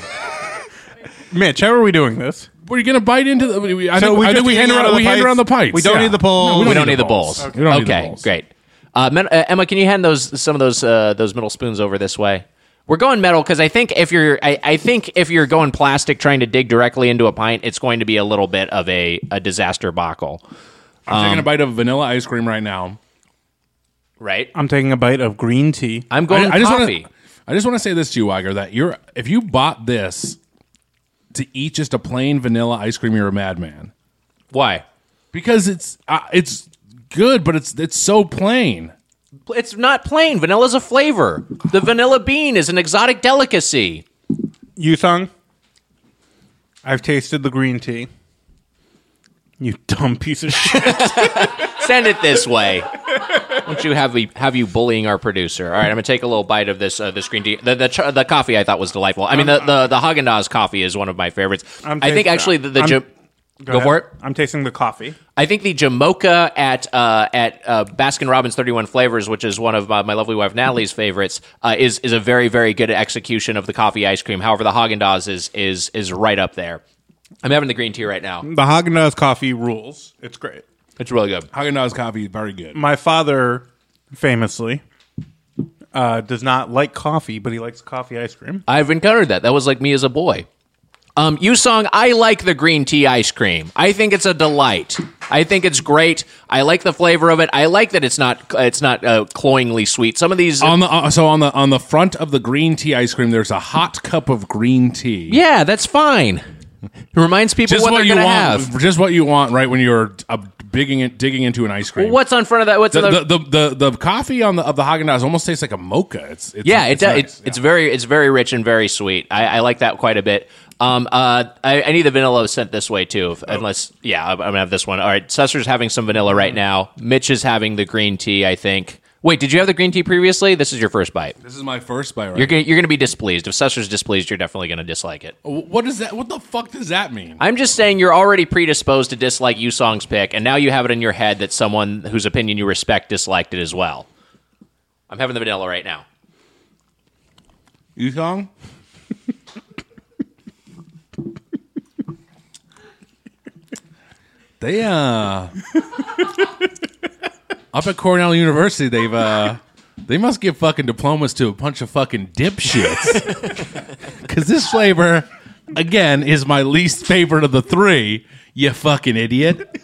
Mitch, how are we doing this? Were you gonna bite into the? we- I So think, we I just think we hand hang out around of we the hand pipes? around the pipes. We don't Yeah. need the bowl? No, We We don't need the bowls. Okay. We don't need the Okay, bowls. great. Uh, men- uh, Emma, can you hand those some of those uh, those metal spoons over this way? We're going metal because I think if you're I, I think if you're going plastic trying to dig directly into a pint, it's going to be a little bit of a, a disaster buckle. I'm taking a bite of vanilla ice cream right now. Right? I'm taking a bite of green tea. I'm going I, I just coffee. want to. I just want to say this to you, Weiger, that you're if you bought this to eat just a plain vanilla ice cream, you're a madman. Why? Because it's uh, it's good, but it's it's so plain. It's not plain. Vanilla's a flavor. The vanilla bean is an exotic delicacy. Yusong, I've tasted the green tea. You dumb piece of shit. Send it this way. Don't you have me have you bullying our producer? All right, I'm gonna take a little bite of this uh, this green tea. The the, ch- the coffee I thought was delightful. I mean, the the, the Haagen-Dazs coffee is one of my favorites. I'm I think tasting- actually the, the I'm- Jam- go, ahead. for it. I'm tasting the coffee. I think the Jamocha at uh, at uh, Baskin Robbins thirty-one Flavors, which is one of uh, my lovely wife Natalie's favorites, uh, is is a very very good execution of the coffee ice cream. However, the Haagen-Dazs is is is right up there. I'm having the green tea right now. The Haagen-Dazs coffee rules. It's great. It's really good. Haagen-Dazs coffee is very good. My father, famously, uh, does not like coffee, but he likes coffee ice cream. I've encountered that. That was like me as a boy. Um, Yusong, I like the green tea ice cream. I think it's a delight. I think it's great. I like the flavor of it. I like that it's not it's not uh, cloyingly sweet. Some of these on the uh, so on the on the front of the green tea ice cream, there's a hot cup of green tea. Yeah, that's fine. It reminds people just what, what they're you going to want. have. Just what you want, right when you're uh, digging in, digging into an ice cream. Well, what's on front of that? What's the, on the, the, the, the the coffee on the of the Haagen-Dazs almost tastes like a mocha. It's, it's yeah, it's it does. nice. It's, it's very it's very rich and very sweet. I, I like that quite a bit. Um, uh, I, I need the vanilla sent this way too. If, oh. Unless, yeah, I'm gonna have this one. All right, Susser's having some vanilla right now. Mitch is having the green tea, I think. Wait, did you have the green tea previously? This is your first bite. This is my first bite. Right you're gonna, you're going to be displeased. If Susser's displeased, you're definitely going to dislike it. What is that? What the fuck does that mean? I'm just saying you're already predisposed to dislike Yusong's pick, and now you have it in your head that someone whose opinion you respect disliked it as well. I'm having the vanilla right now. Yusong? They uh up at Cornell University, they've uh they must give fucking diplomas to a bunch of fucking dipshits. Because this flavor, again, is my least favorite of the three. You fucking idiot.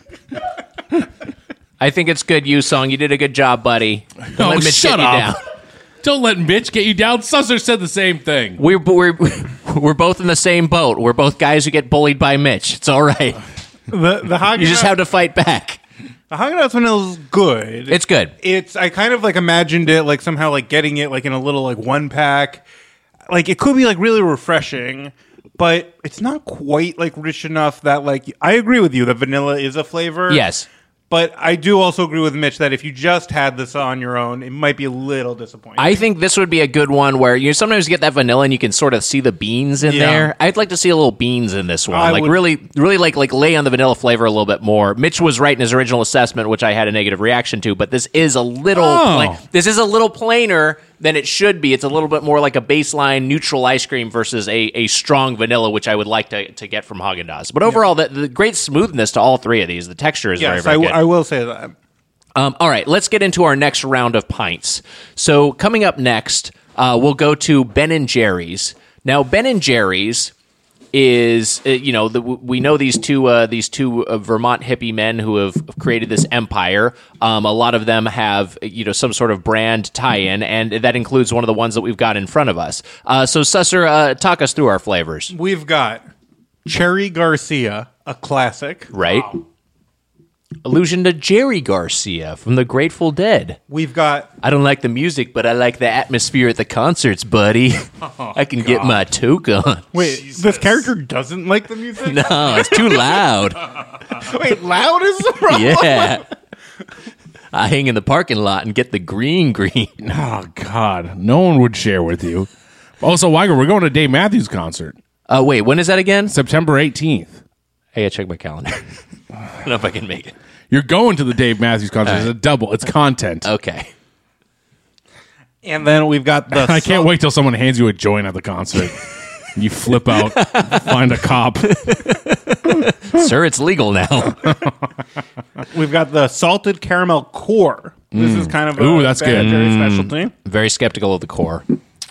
I think it's good, Yusong. You did a good job, buddy. Don't Oh, let Mitch shut get you up. down. Don't let Mitch get you down. Susser said the same thing. We're we're we're both in the same boat. We're both guys who get bullied by Mitch. It's all right. The the Haagen-Dazs, You just have to fight back. the Haagen-Dazs vanilla is good. It's good. It's I kind of like imagined it like somehow like getting it like in a little like one pack. Like it could be like really refreshing, but it's not quite like rich enough that like I agree with you that vanilla is a flavor. Yes. But I do also agree with Mitch that if you just had this on your own, it might be a little disappointing. I think this would be a good one where you sometimes get that vanilla and you can sort of see the beans in Yeah. there. I'd like to see a little beans in this one. I like would- really, really like like lay on the vanilla flavor a little bit more. Mitch was right in his original assessment, which I had a negative reaction to. But this is a little, Oh. pla- this is a little plainer than it should be. It's a little bit more like a baseline neutral ice cream versus a, a strong vanilla, which I would like to, to get from Haagen-Dazs. But overall, the, the great smoothness to all three of these. The texture is yes, very, very I, good. w- I will say that. Um, all right, let's get into our next round of pints. So coming up next, uh, we'll go to Ben and Jerry's. Now, Ben and Jerry's is, uh, you know, the, we know these two uh, these two uh, Vermont hippie men who have created this empire. Um, a lot of them have, you know, some sort of brand tie-in, and that includes one of the ones that we've got in front of us. Uh, so, Susser, uh, talk us through our flavors. We've got Cherry Garcia, a classic. Right? Allusion to Jerry Garcia from the Grateful Dead. We've got I don't like the music, but I like the atmosphere at the concerts, buddy. Oh, I can get my toque on. wait. This character doesn't like the music. No, it's too loud. Wait, loud is the problem. Yeah. I hang in the parking lot and get the green green. Oh God, no one would share with you. Also, Weiger, we're going to Dave Matthews concert Uh, wait, when is that again? September eighteenth. Hey, I check my calendar. I don't know if I can make it. You're going to the Dave Matthews concert. It's a double. It's content. Okay. And then we've got the. I can't wait till someone hands you a joint at the concert. You flip out, find a cop. Sir, it's legal now. We've got the salted caramel core. This is kind of a Ooh, that's Ben and good. Jerry's specialty. Very skeptical of the core.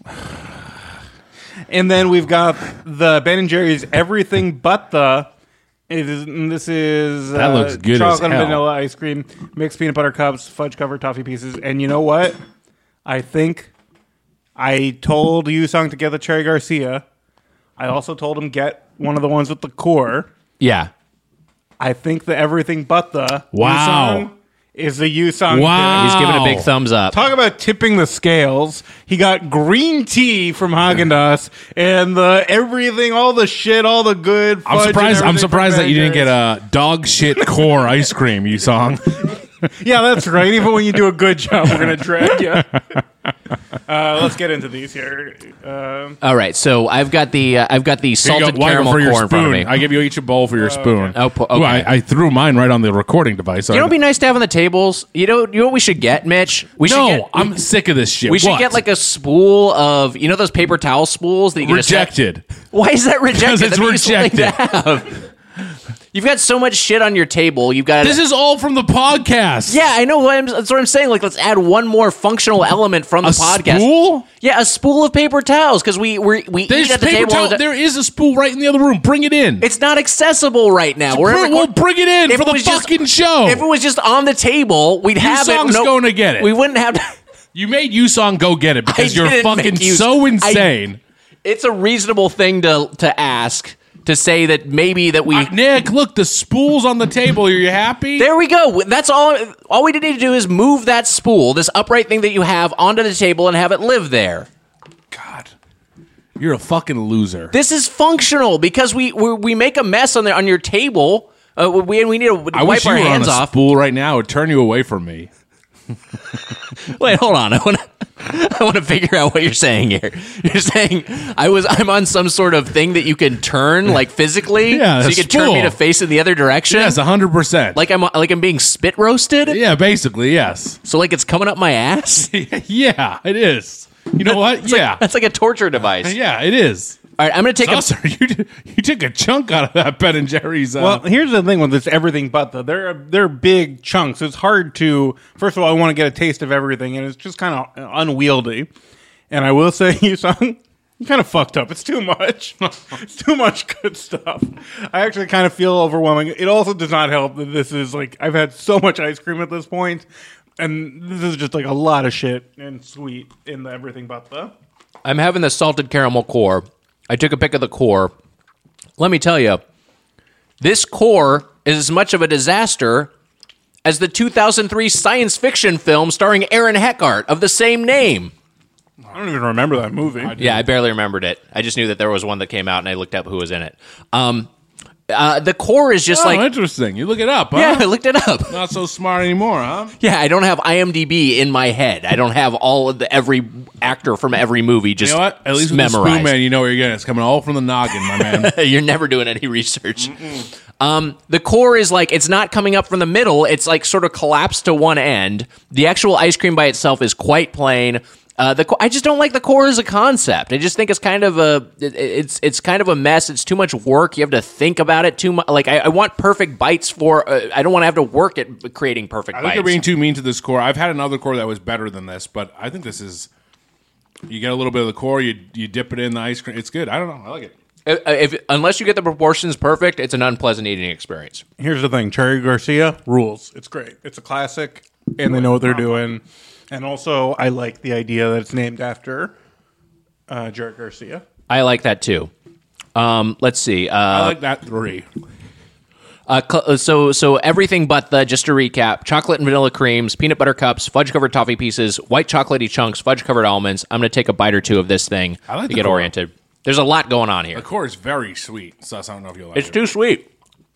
And then we've got the Ben and Jerry's everything but the. It is, this is That uh, looks good as chocolate and hell. vanilla ice cream, mixed peanut butter cups, fudge covered toffee pieces, and you know what? I think I told Yusong to get the Cherry Garcia. I also told him get one of the ones with the core. Yeah. I think the everything but the Wow. Yusong is the Yusong. Wow. pick. He's giving a big thumbs up. Talk about tipping the scales. He got green tea from Haagen-Dazs and the everything, all the shit, all the good. I'm fudge and surprised. I'm everything surprised from that you didn't Ben get and a dog shit core ice cream. You saw. Jerry's. Yeah, that's right. Even when you do a good job, we're gonna drag you. Uh, let's get into these here. Um, All right, so I've got the uh, I've got the Here you salted go, Weiger, caramel for your core in front of me. spoon. I give you each a bowl for your spoon. Oh, po- Ooh, okay. I, I threw mine right on the recording device. So You know, I- it'd be nice to have on the tables. You know, you know what we should get, Mitch? We should no, get, I'm sick of this shit. We should What? get like a spool of, you know, those paper towel spools that you can just have- rejected. Why is that rejected? Because it's That'd be useful thing rejected. to have. You You've got so much shit on your table. You've got This is all from the podcast. Yeah, I know. What I'm, that's what I'm saying. Like, let's add one more functional element from the A podcast. spool? Yeah, a spool of paper towels because we we we There's eat at the paper table. all towel. the ti- There is a spool right in the other room. Bring it in. It's not accessible right now. We're Bring- we'll bring it in If for it the was just- fucking show. If it was just on the table, we'd have it. Yusong's No- going to get it. We wouldn't have. To, You made Yusong go get it because I you're didn't fucking make Yus- so I- insane. it's a reasonable thing to to ask to say that maybe that we. Uh, Nick, look, the spool's on the table. Are you happy? There we go. That's all. All we need to do is move that spool, this upright thing that you have, onto the table and have it live there. God, you're a fucking loser. This is functional because we we, we make a mess on the on your table. Uh, we we need to I wipe wish you our were on hands a off. spool right now. It would turn you away from me. Wait, hold on. I want to I want to figure out what you're saying here. You're saying I was I'm on some sort of thing that you can turn like physically, Yeah, so a you can turn me spool. to face in the other direction. Yes, one hundred percent. Like I'm like I'm being spit roasted. Yeah, basically, yes. So like it's coming up my ass. Yeah, it is. You know what? It's like- Yeah. that's like a torture device. Yeah, it is. All right, I'm gonna take a. Susser, you, you took a chunk out of that Ben and Jerry's. Uh, Well, here's the thing with this everything but the they're they're big chunks. It's hard to first of all I want to get a taste of everything, and it's just kind of unwieldy. And I will say, you son, you kind of fucked up. It's too much. It's too much good stuff. I actually kind of feel overwhelming. It also does not help that this is like I've had so much ice cream at this point, and this is just like a lot of shit and sweet in the everything but the. I'm having the salted caramel core. I took a pic of the core. Let me tell you, this core is as much of a disaster as the two thousand three science fiction film starring Aaron Eckhart of the same name. I don't even remember that movie. Yeah, I barely remembered it. I just knew that there was one that came out, and I looked up who was in it. Um, uh, the core is just oh, like... interesting. You look it up, huh? Yeah, I looked it up. Not so smart anymore, huh? Yeah, I don't have IMDb in my head. I don't have all of the every actor from every movie just You know what? At least with the memorized. Spoon Man, you know where you're getting. It's coming all from the noggin, my man. You're never doing any research. Um, the core is like, it's not coming up from the middle. It's like sort of collapsed to one end. The actual ice cream by itself is quite plain. Uh, the co- I just don't like the core as a concept. I just think it's kind of a it, it's it's kind of a mess. It's too much work. You have to think about it too much. Like I, I want perfect bites for. Uh, I don't want to have to work at creating perfect I think bites. you're being too mean to this core. I've had another core that was better than this, but I think this is. You get a little bit of the core, you you dip it in the ice cream. It's good. I don't know. I like it. If, if unless you get the proportions perfect, it's an unpleasant eating experience. Here's the thing: Cherry Garcia rules. It's great. It's a classic, and they know what they're doing. And also, I like the idea that it's named after uh, Jerry Garcia. I like that too. Um, let's see. Uh, I like that three. Uh, cl- so, so everything but the, just to recap, chocolate and vanilla creams, peanut butter cups, fudge-covered toffee pieces, white chocolatey chunks, fudge-covered almonds. I'm going to take a bite or two of this thing I like to the get core. oriented. There's a lot going on The here. core is very sweet, so I don't know if you'll like It's it. too sweet.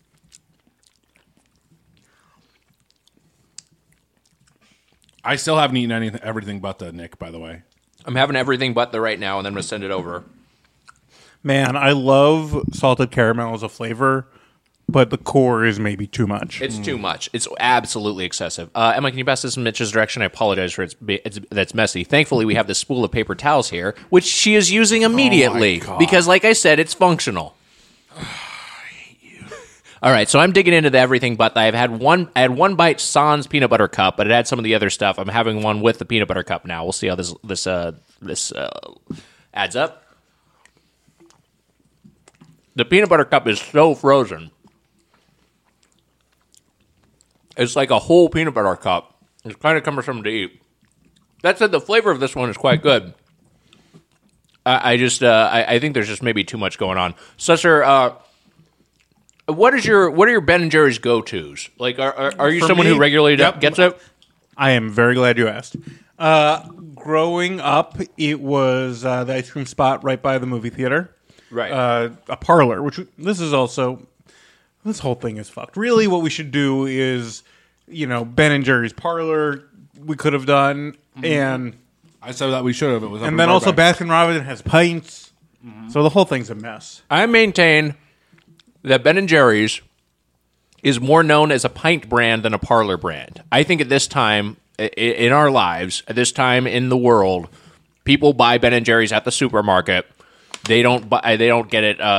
I still haven't eaten anything, everything but the Nick, by the way. I'm having everything but the right now, and then we'll send it over. Man, I love salted caramel as a flavor, but the core is maybe too much. It's too much. It's absolutely excessive. Uh, Emma, can you pass this in Mitch's direction? I apologize for it's, it's that's messy. Thankfully, we have this spool of paper towels here, which she is using immediately God. because, like I said, it's functional. All right, so I'm digging into the everything but I've had one. I had one bite sans peanut butter cup, but it had some of the other stuff. I'm having one with the peanut butter cup now. We'll see how this this uh, this uh, adds up. The peanut butter cup is so frozen. It's like a whole peanut butter cup. It's kind of cumbersome to eat. That said, the flavor of this one is quite good. I, I just, uh, I, I think there's just maybe too much going on. Susser, uh, what is your, what are your Ben and Jerry's go-tos? Like, are are, are you For someone me, who regularly yep. gets it? I am very glad you asked. Uh, growing up, it was uh, the ice cream spot right by the movie theater. Right. Uh, a parlor, which this is also... This whole thing is fucked. Really, what we should do is, you know, Ben and Jerry's parlor we could have done, Mm-hmm. and I said that we should have. It was up and in then also Burbank. Baskin Robbins has pints, Mm-hmm. so the whole thing's a mess. I maintain that Ben and Jerry's is more known as a pint brand than a parlor brand. I think at this time i- in our lives, at this time in the world, people buy Ben and Jerry's at the supermarket. They don't buy. They don't get it uh,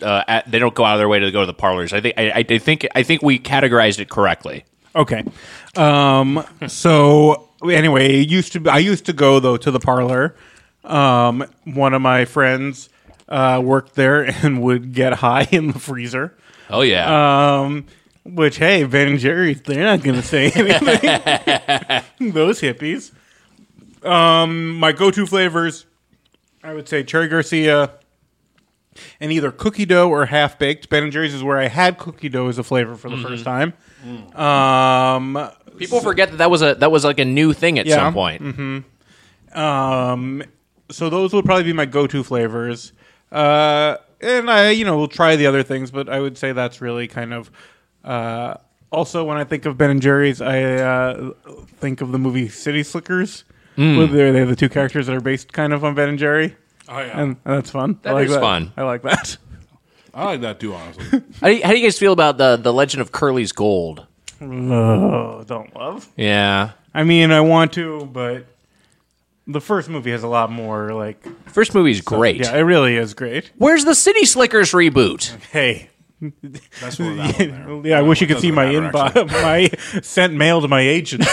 uh, at, they don't go out of their way to go to the parlors. I think I, I think I think we categorized it correctly. Okay. Um, so anyway, it used to I used to go though to the parlor. Um, one of my friends uh, worked there and would get high in the freezer. Oh yeah. Um, which hey, Ben and Jerry's, they're not going to say anything. Those hippies. Um, my go-to flavors, I would say Cherry Garcia and either cookie dough or half baked. Ben and Jerry's is where I had cookie dough as a flavor for the Mm-hmm. first time. Mm. Um, People so, forget that that was a that was like a new thing at yeah, some point. Mm-hmm. Um, so those would probably be my go-to flavors. Uh, and I, you know, will try the other things, but I would say that's really kind of. Uh, also, when I think of Ben and Jerry's, I uh, think of the movie City Slickers. Mm. Where they have the two characters that are based kind of on Ben and Jerry. Oh yeah, and that's fun. That I like is that. fun. I like that. I like that too, honestly. how, do you, how do you guys feel about the the Legend of Curly's Gold? Oh, don't love. Yeah, I mean, I want to, but the first movie has a lot more like. First movie's great. So, yeah, it really is great. Where's the City Slickers reboot? Hey. That's what that one there. Yeah, I wish you could see my inbox, my sent mail to my agent.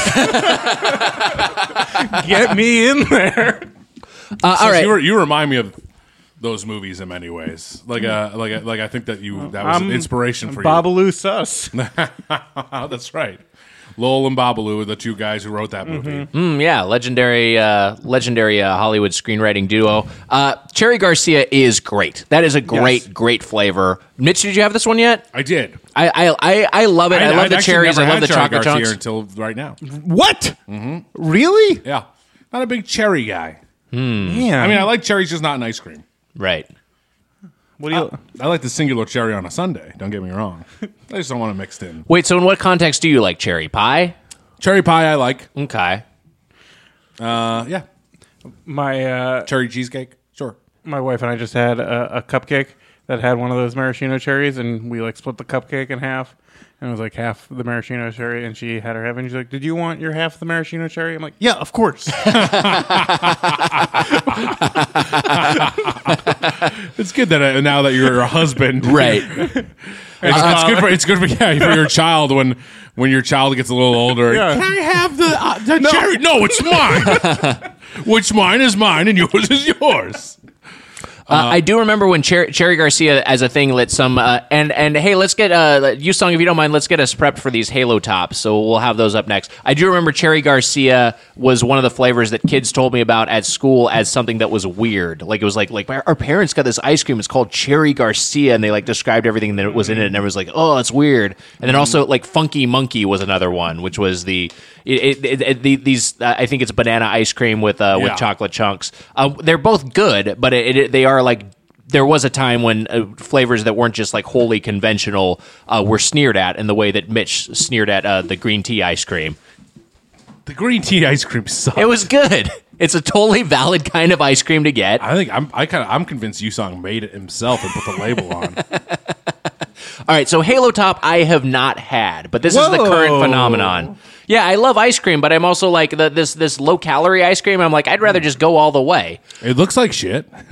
Get me in there. Uh, all right, you, you remind me of those movies in many ways. Like, uh, like, uh, like I think that you that was I'm, an inspiration for Babalu you. Sus. That's right. Lowell and Babalu are the two guys who wrote that movie. Mm-hmm. Mm, yeah, legendary, uh, legendary uh, Hollywood screenwriting duo. Uh, Cherry Garcia is great. That is a great, yes. great flavor. Mitch, did you have this one yet? I did. I I, I, I love it. I, I love I'd the cherries. I love the Cherry chocolate Garcia chunks. Until right now. What? Mm-hmm. Really? Yeah. Not a big cherry guy. Hmm. Yeah. I mean, I like cherries, just not in ice cream. Right. What do you? I, I like the singular cherry on a sundae. Don't get me wrong. I just don't want it mixed in. Wait. So, in what context do you like cherry pie? Cherry pie, I like. Okay. Uh, yeah. My uh, cherry cheesecake. Sure. My wife and I just had a, a cupcake that had one of those maraschino cherries, and we like split the cupcake in half. And it was like half the maraschino cherry, and she had her half, and she's like, "Did you want your half the maraschino cherry?" I'm like, "Yeah, of course." It's good that uh, now that you're a husband, right? it's, uh, it's good for it's good for yeah for your child when when your child gets a little older. Yeah. Can I have the uh, the no. cherry? No, it's mine. Which mine is mine, and yours is yours. Uh, I do remember when Cher- Cherry Garcia as a thing lit some uh, and and hey, let's get uh you song if you don't mind. Let's get us prepped for these Halo tops. So we'll have those up next. I do remember Cherry Garcia was one of the flavors that kids told me about at school as something that was weird. Like it was like like our parents got this ice cream. It's called Cherry Garcia, and they like described everything that was in it, and everyone's like, oh, it's weird. And then also like Funky Monkey was another one, which was the it, it, it, the, these uh, I think it's banana ice cream with uh, Yeah. with chocolate chunks. Uh, they're both good, but it, it, they are like. There was a time when uh, flavors that weren't just like wholly conventional uh, were sneered at in the way that Mitch sneered at uh, the green tea ice cream. The green tea ice cream sucks. It was good. It's a totally valid kind of ice cream to get. I think I'm I kind of I'm convinced Yusong made it himself and put the label on. All right, so Halo Top I have not had, but this Whoa. is the current phenomenon. Yeah, I love ice cream, but I'm also like the, this this low calorie ice cream. I'm like I'd rather just go all the way. It looks like shit. Yeah,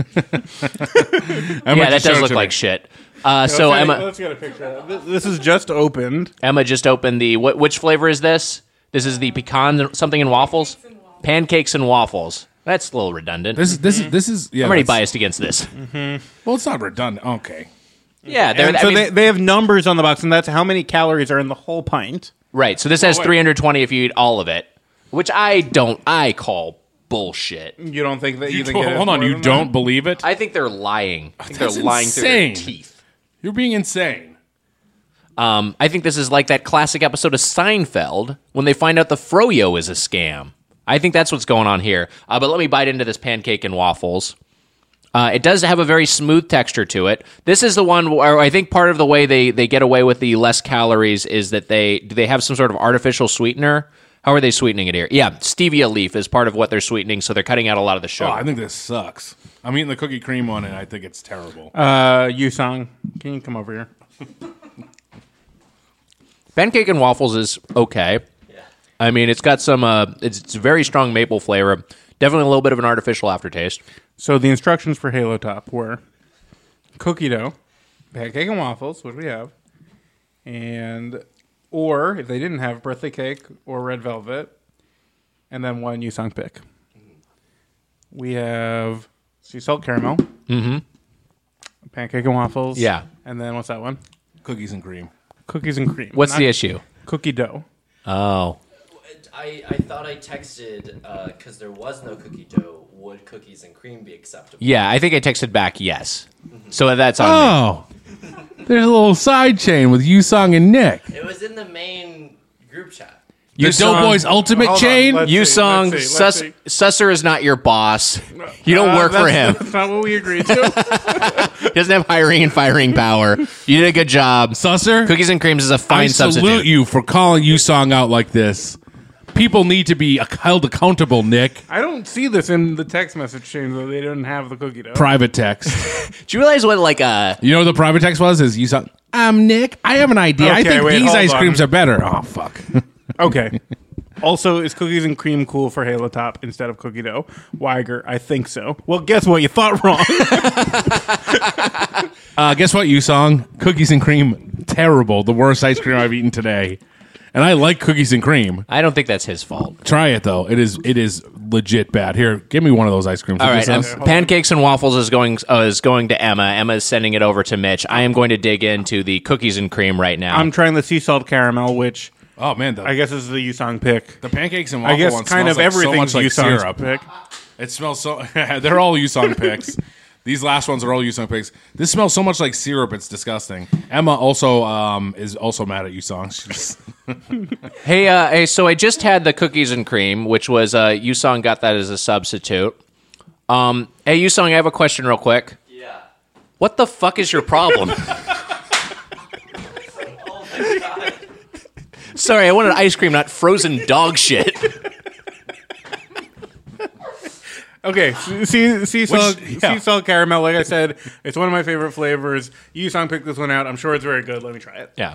that does look like shit. Uh, so let's Emma, get, let's get a picture of that. This, this is just opened. Emma just opened the what? Which flavor is this? This is the pecan something in waffles, pancakes and waffles. That's a little redundant. This is this is this is yeah. I'm already that's- biased against this. Mm-hmm. Well, it's not redundant. Okay. Yeah, they're, And I so mean, they, they have numbers on the box, and that's how many calories are in the whole pint. right. So this has Oh, wait. three hundred twenty if you eat all of it, which I don't. I call bullshit. You don't think that you, You think don't- it has hold on. more You than don't that? believe it? I think they're lying. I think That's they're lying through their insane. teeth. You're being insane. Um, I think this is like that classic episode of Seinfeld when they find out the froyo is a scam. I think that's what's going on here. Uh, but let me bite into this pancake and waffles. Uh, it does have a very smooth texture to it. This is the one where I think part of the way they, they get away with the less calories is that they do they have some sort of artificial sweetener. How are they sweetening it here? Yeah, stevia leaf is part of what they're sweetening, so they're cutting out a lot of the Oh, sugar. I think this sucks. I'm eating the cookie cream one, and I think it's terrible. Uh, Yusong, can you come over here? Pancake and waffles is okay. Yeah. I mean, it's got some. Uh, it's, it's a very strong maple flavor. Definitely a little bit of an artificial aftertaste. So the instructions for Halo Top were cookie dough, pancake and waffles, which we have, and or if they didn't have birthday cake or red velvet, and then one Yusong pick. We have sea salt caramel, Mm-hmm. pancake and waffles. Yeah. And then what's that one? Cookies and cream. Cookies and cream. What's Not the issue? Cookie dough. Oh. I, I thought I texted because uh, there was no cookie dough. Would cookies and cream be acceptable? Yeah, I think I texted back yes. So that's on Oh, there's a little side chain with Yusong and Nick. It was in the main group chat. The Yusong- Doughboys Ultimate Hold on, Chain. let's- You see, song, let's see, Sus- let's Susser is not your boss. You don't Uh, work for that's- him. That's not what we agreed to. He doesn't have hiring and firing power. You did a good job. Susser, Cookies and Creams is a fine I salute substitute. you for calling Yusong out like this. People need to be held accountable, Nick. I don't see this in the text message chain, though. They didn't have the cookie dough. Private text. Do you realize what like uh You know what the private text was? Is Yusong, I'm Nick. I have an idea. I Okay, think wait, these hold ice on. creams are better. Oh, fuck. Okay. Also, is cookies and cream cool for Halo Top instead of cookie dough? Weiger, I think so. Well, guess what? You thought wrong. Uh, guess what, Yusong? Cookies and cream, terrible. The worst ice cream I've eaten today. And I like cookies and cream. I don't think that's his fault. Try it though. It is it is legit bad. Here, give me one of those ice creams. All Look right, at um, this. pancakes and waffles is going uh, is going to Emma. Emma is sending it over to Mitch. I am going to dig into the cookies and cream right now. I'm trying the sea salt caramel, which Oh man, the, I guess is the Yusong pick. the pancakes and I waffle guess one kind smells of like so everything's much like Yusong's syrup. pick. It smells so. They're all Yusong picks. These last ones are all Yusong picks. This smells so much like syrup. It's disgusting. Emma also um, is also mad at Yusong. She's Hey, uh, hey, so I just had the cookies and cream, which was uh, Yusong got that as a substitute. Um, hey, Yusong, I have a question real quick. Yeah. What the fuck is your problem? Oh my god. Sorry, I wanted ice cream, not frozen dog shit. Okay, sea, sea, salt, yeah. sea salt caramel. Like I said, it's one of my favorite flavors. Yusong picked this one out. I'm sure it's very good. Let me try it. Yeah,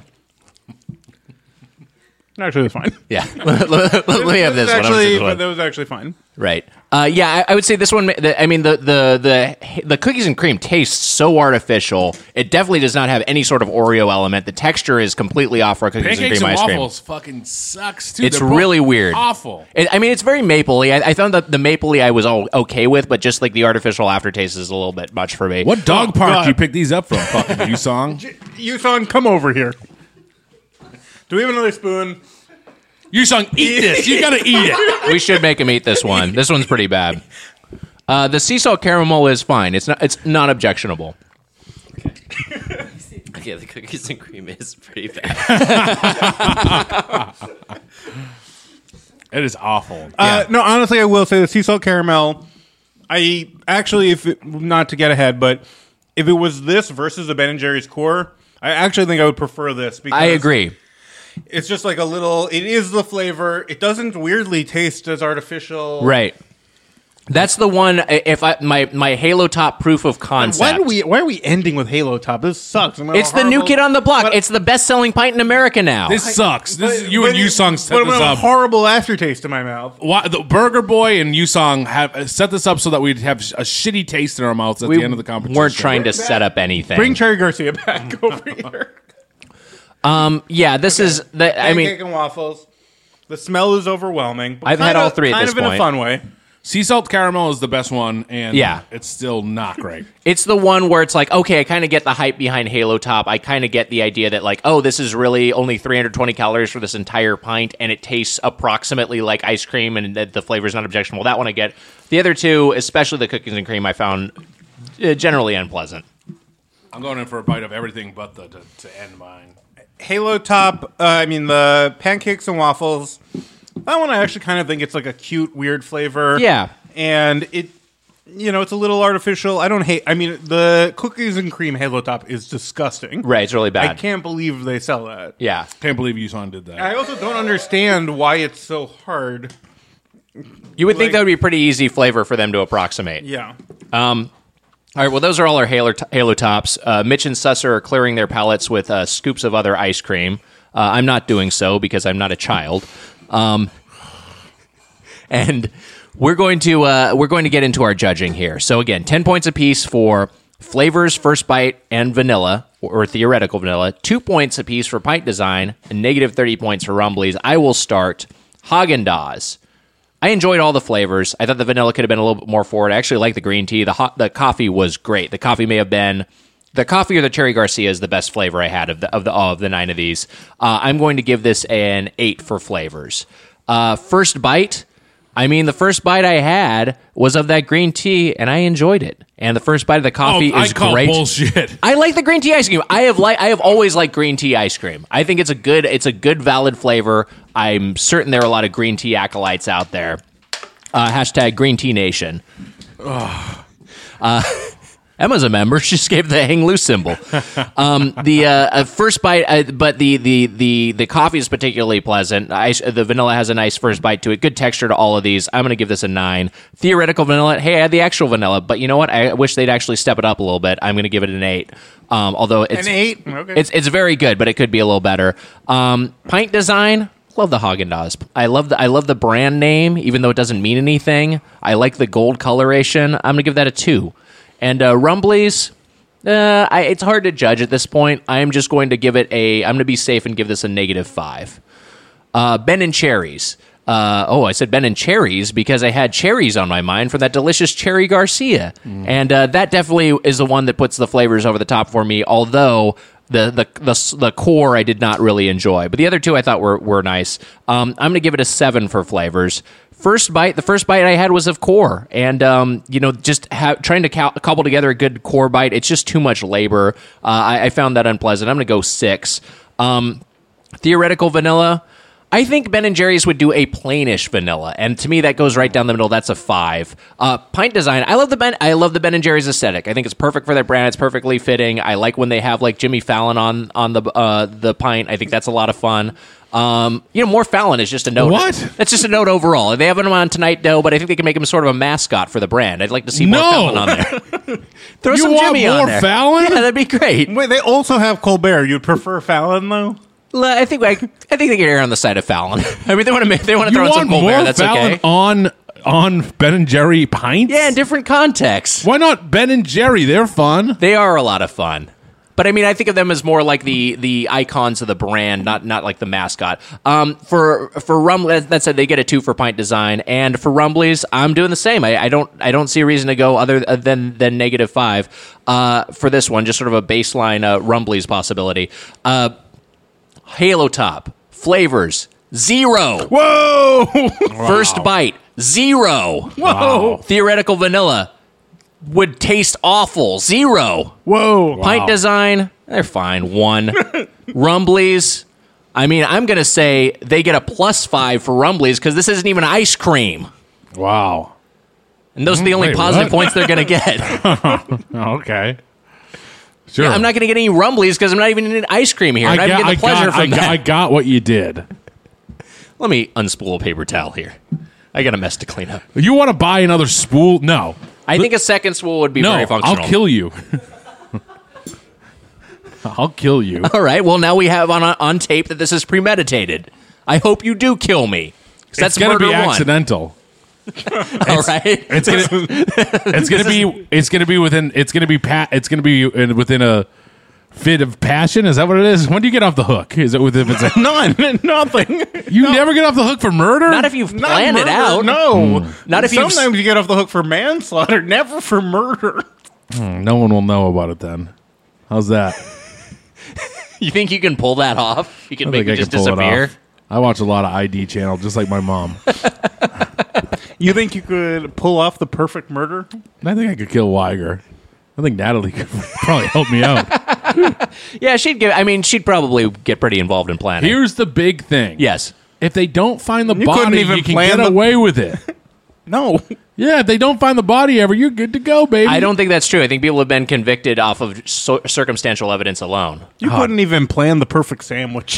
Actually, it's fine. yeah. let, let- let me have this one. I'm Actually, just but one. that was actually fine. Right. Uh, yeah, I, I would say this one. the- I mean, the, the the the cookies and cream tastes so artificial. It definitely does not have any sort of Oreo element. The texture is completely off for a cookies and pancakes cream and ice cream. waffles fucking sucks too. It's They're both really weird. Awful. It, I mean, it's very mapley. I, I found that the mapley I was all okay with, but just like the artificial aftertaste is a little bit much for me. What dog Oh, park God. you pick these up from? Fucking Yusong. Yusong, come over here. Do we have another spoon? Yusong, eat this. You gotta eat it. We should make him eat this one. This one's pretty bad. Uh, the sea salt caramel is fine. It's not. It's not objectionable. Yeah, the cookies and cream is pretty bad. It is awful. Uh, no, honestly, I will say the sea salt caramel. I actually, if it, not to get ahead, but if it was this versus the Ben and Jerry's core, I actually think I would prefer this. Because I agree. It's just like a little. It is the flavor. It doesn't weirdly taste as artificial. Right. That's the one. If I my my Halo Top proof of concept. Why do we? Why are we ending with Halo Top? This sucks. Am I It's the new horrible? kid on the block. But- it's the best selling pint in America now. This sucks. This is you but and it- Yusong set but this a up. horrible aftertaste in my mouth. Why, the Burger Boy and Yusong have uh, set this up so that we'd have a shitty taste in our mouths at we the end of the competition. weren't trying to set up anything. Bring Cherry Garcia back over here. um. Yeah. This is the. I Pancake mean, and waffles. The smell is overwhelming. But I've had kinda- all three at kind this of in point. a fun way. Sea salt caramel is the best one, and Yeah. it's still not great. it's the one where it's like, okay, I kind of get the hype behind Halo Top. I kind of get the idea that like, oh, this is really only three hundred twenty calories for this entire pint, and it tastes approximately like ice cream, and the, the flavor is not objectionable. That one I get. The other two, especially the cookies and cream, I found uh, generally unpleasant. I'm going in for a bite of everything but the to, to end mine. Halo Top, uh, I mean, the pancakes and waffles. That one I actually kind of think it's like a cute, weird flavor. Yeah. And it, you know, it's a little artificial. I don't hate, I mean, the cookies and cream Halo Top is disgusting. Right, it's really bad. I can't believe they sell that. Yeah. Can't believe Yusong did that. I also don't understand why it's so hard. You would think Like- that would be a pretty easy flavor for them to approximate. Yeah. Um, all right, well, those are all our Halo, Halo Tops. Uh, Mitch and Susser are clearing their palates with uh, scoops of other ice cream. Uh, I'm not doing so because I'm not a child. Um, and we're going to uh, we're going to get into our judging here. So again, ten points apiece for flavors, first bite, and vanilla. or theoretical vanilla, two points apiece for pint design, and negative thirty points for Rumblies. I will start Haagen-Dazs. I enjoyed all the flavors. I thought the vanilla could have been a little bit more forward. I actually like the green tea. The hot, the coffee was great. The coffee may have been the coffee or the Cherry Garcia is the best flavor I had of the of the of the nine of these. Uh, I'm going to give this an eight for flavors. Uh, first bite. I mean, the first bite I had was of that green tea, and I enjoyed it. And the first bite of the coffee oh, is I call great. Bullshit. I like the green tea ice cream. I have like I have always liked green tea ice cream. I think it's a good it's a good valid flavor. I'm certain there are a lot of green tea acolytes out there. Uh, hashtag Green Tea Nation. Uh, Emma's a member. She just gave the hang loose symbol. Um, the uh, uh, first bite, uh, but the, the the the coffee is particularly pleasant. Ice, the vanilla has a nice first bite to it. Good texture to all of these. I'm going to give this a nine. Theoretical vanilla. Hey, I had the actual vanilla, but you know what? I wish they'd actually step it up a little bit. I'm going to give it an eight. Um, although it's an eight. Okay. It's it's very good, but it could be a little better. Um, pint design. Love the Haagen-Dazs. I love the I love the brand name, even though it doesn't mean anything. I like the gold coloration. I'm going to give that a two. And uh, Rumblies, uh, I, it's hard to judge at this point. I'm just going to give it a. I'm going to be safe and give this a negative five. Uh, Ben and Cherries. Uh, oh, I said Ben and Cherries because I had cherries on my mind for that delicious Cherry Garcia, mm. and uh, that definitely is the one that puts the flavors over the top for me. Although the the the, the core I did not really enjoy, but the other two I thought were were nice. Um, I'm going to give it a seven for flavors. First bite, the first bite I had was of core, and um, you know, just ha- trying to co- couple together a good core bite. It's just too much labor. Uh, I-, I found that unpleasant. I'm going to go six. Um, theoretical vanilla. I think Ben and Jerry's would do a plainish vanilla, and to me that goes right down the middle. That's a five. Uh, pint design. I love the Ben. I love the Ben and Jerry's aesthetic. I think it's perfect for their brand. It's perfectly fitting. I like when they have like Jimmy Fallon on on the uh, the pint. I think that's a lot of fun. Um, you know, more Fallon is just a note. What? That's just a note overall. They have him on tonight, though, but I think they can make him sort of a mascot for the brand. I'd like to see more No. Fallon on there. Throw You some want Jimmy more on there. Fallon? Yeah, that'd be great. Wait, they also have Colbert. You'd prefer Fallon though? L- I think I, I think they can err on the side of Fallon. I mean, they want to make they want to You throw in some want Colbert. more That's Fallon okay. on on Ben and Jerry pints? Yeah, in different contexts. Why not Ben and Jerry? They're fun. They are a lot of fun. But I mean, I think of them as more like the the icons of the brand, not not like the mascot. Um, for for Rum, that said, they get a two for pint design, and for Rumblies, I'm doing the same. I, I don't I don't see a reason to go other than than negative five uh, for this one. Just sort of a baseline uh, Rumblies possibility. Uh, Halo Top flavors zero. Whoa! First bite zero. Whoa! Theoretical vanilla would taste awful. Zero. Whoa! Pint Wow. design, they're fine. One. Rumblies, I mean, I'm going to say they get a plus five for Rumblies because this isn't even ice cream. Wow. And those are the only Wait, positive what? points they're going to get. Okay. Sure. Yeah, I'm not going to get any Rumblies because I'm not even eating ice cream here. I'm not even got, getting the I, pleasure got, I, from got, that. I got what you did. Let me unspool a paper towel here. I got a mess to clean up. You want to buy another spool? No. I think a second spool would be no, very functional. I'll kill you. I'll kill you. All right. Well, now we have on on tape that this is premeditated. I hope you do kill me. 'Cause That's It's gonna murder be one. accidental. All right. It's gonna, it's gonna be. It's gonna be within. It's gonna be. Pa- it's gonna be in, within a fit of passion. Is that what it is? When do you get off the hook? Is it with if it's a, None. Nothing. you never get off the hook for murder? Not if you've Not planned it murder, out. No. Not if you've Sometimes you get off the hook for manslaughter, never for murder. Hmm, no one will know about it then. How's that? You think you can pull that off? You can I make think it I just can pull it disappear? off. I watch a lot of I D channel, just like my mom. You think you could pull off the perfect murder? I think I could kill Weiger. I think Natalie could probably help me out. Yeah, she'd give. I mean, she'd probably get pretty involved in planning. Here's the big thing. yes. If they don't find the You body, couldn't even you can plan get the- away with it. No. Yeah, if they don't find the body ever, you're good to go, baby. I don't think that's true. I think people have been convicted off of so- circumstantial evidence alone. You couldn't even plan the perfect sandwich.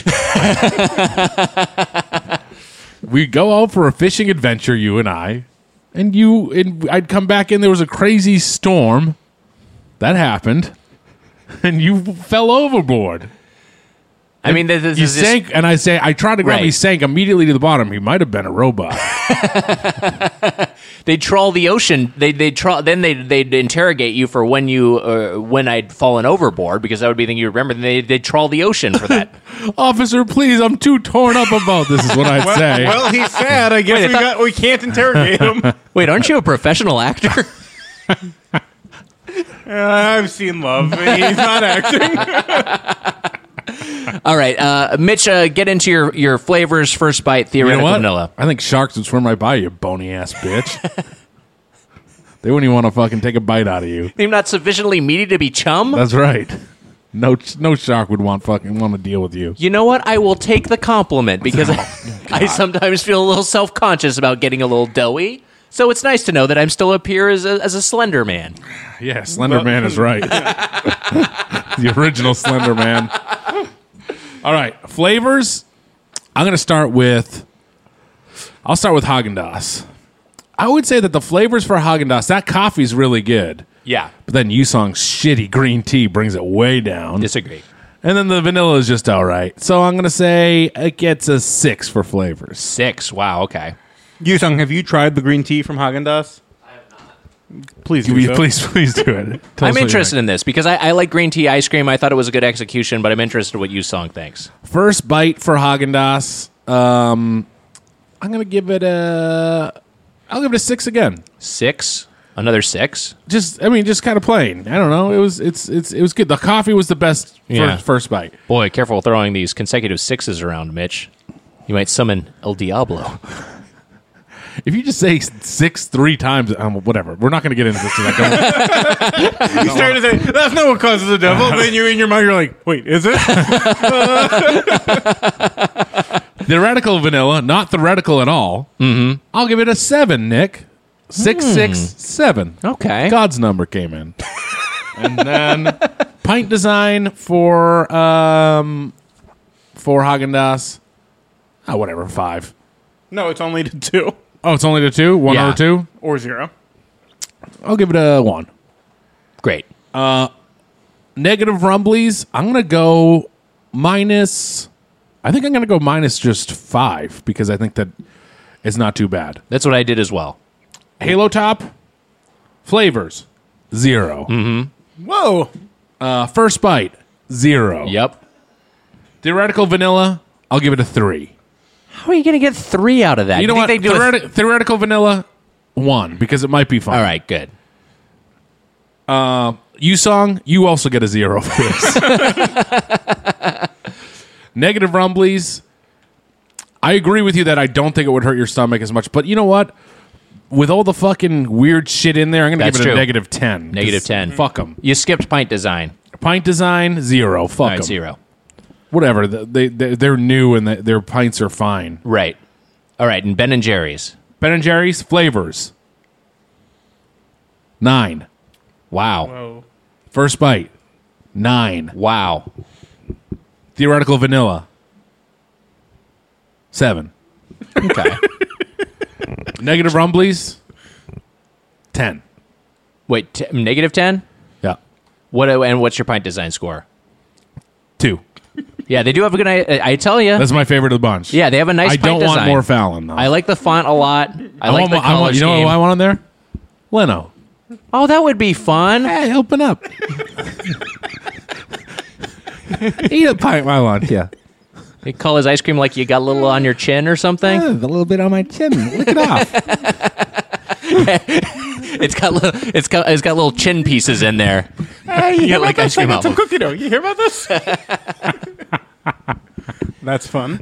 We go out for a fishing adventure, you and I, and you. And I'd come back in. There was a crazy storm. That happened, and you fell overboard. I mean, this, this You is just- sank, and I say I tried to grab. Right. He sank immediately to the bottom. He might have been a robot. they'd trawl the ocean. They they trawl. Then they they'd interrogate you for when you uh, when I'd fallen overboard because that would be the thing you remember. Then they they'd trawl the ocean for that. Officer, please, I'm too torn up about this. Is what I'd well, say. Well, he's sad. I guess Wait, I we thought- got we can't interrogate him. Wait, aren't you a professional actor? Uh, I've seen Love. He's not acting. All right, uh, Mitch, uh, get into your, your flavors. First bite, You know theoretical what? vanilla. I think sharks would swim right by you, bony ass bitch. They wouldn't even want to fucking take a bite out of you. You're not sufficiently meaty to be chum? That's right. No, no shark would want fucking want to deal with you. You know what? I will take the compliment because I, I sometimes feel a little self-conscious about getting a little doughy. So it's nice to know that I'm still up here as a, as a slender man. Yeah, Slender Man is right. The original Slender Man. All right, flavors. I'm going to start with. I'll start with Haagen-Dazs. I would say that the flavors for Haagen-Dazs, that coffee's really good. Yeah. But then Yusong's shitty green tea brings it way down. Disagree. And then the vanilla is just all right. So I'm going to say it gets a six for flavors. Six. Wow, okay. Yusung, have you tried the green tea from Haagen-Dazs? I have not. Please do Please, so. please, please do it. Tell I'm us what you interested think. in this because I, I like green tea ice cream. I thought it was a good execution, but I'm interested in what Yusong thinks. First bite for Haagen-Dazs. Um, I'm going to give it a. I'll give it a six again. Six? Another six? Just, I mean, just kind of plain. I don't know. It was, it's, it's, it was good. The coffee was the best Yeah. first, first bite. Boy, careful throwing these consecutive sixes around, Mitch. You might summon El Diablo. If you just say six three times, um, whatever. We're not going to get into this. I don't, You started to say, that's not what causes the devil. Then you're in your mind, you're like, wait, is it? theoretical vanilla, not theoretical at all. Mm-hmm. I'll give it a seven, Nick. Six, six, seven. Okay. God's number came in. And then pint design for um for Haagen-Dazs. Oh, whatever, five. No, it's only to two Oh, it's only the two? One Yeah. or two? or zero. I'll give it a one. Great. Negative rumblies, I'm going to go minus... I think I'm going to go minus just five because I think that it's not too bad. That's what I did as well. Halo Top, flavors, zero. Mm-hmm. Whoa. Uh, first bite, zero. Yep. Theoretical vanilla, I'll give it a three. How are you going to get three out of that? You know what? think they do a- Theoreti- theoretical vanilla, one, because it might be fun. All right, good. Yusong, you also get a zero for this. Negative rumblies. I agree with you that I don't think it would hurt your stomach as much, but you know what? With all the fucking weird shit in there, I'm going to That's give it true. a negative ten. Negative 'cause ten. Fuck them. You skipped pint design. Pint design, zero. Fuck All them. right, zero. Whatever. They, they, they're new and they, their pints are fine. Right. All right, and Ben and Jerry's. Ben and Jerry's, flavors. Nine. Wow. Whoa. First bite. Nine. Wow. Theoretical vanilla. Seven. Okay. Negative rumblies. Ten. Wait, t- negative ten? Yeah. What? And what's your pint design score? Two. Yeah, they do have a good. I, I tell you. That's my favorite of the bunch. Yeah, they have a nice. I pint don't want design. more Fallon though. I like the font a lot. I, like want, the mo- I color want, you know scheme. what I want on there? Leno. Oh, that would be fun. Hey, open up. Eat a pint while I want. Yeah. They call his ice cream like you got a little on your chin or something. a little bit on my chin. Lick it off. It's got little, it's got it's got little chin pieces in there. Hey, You you get hear like about ice this? I cream got some out. cookie dough. You hear about this? That's fun.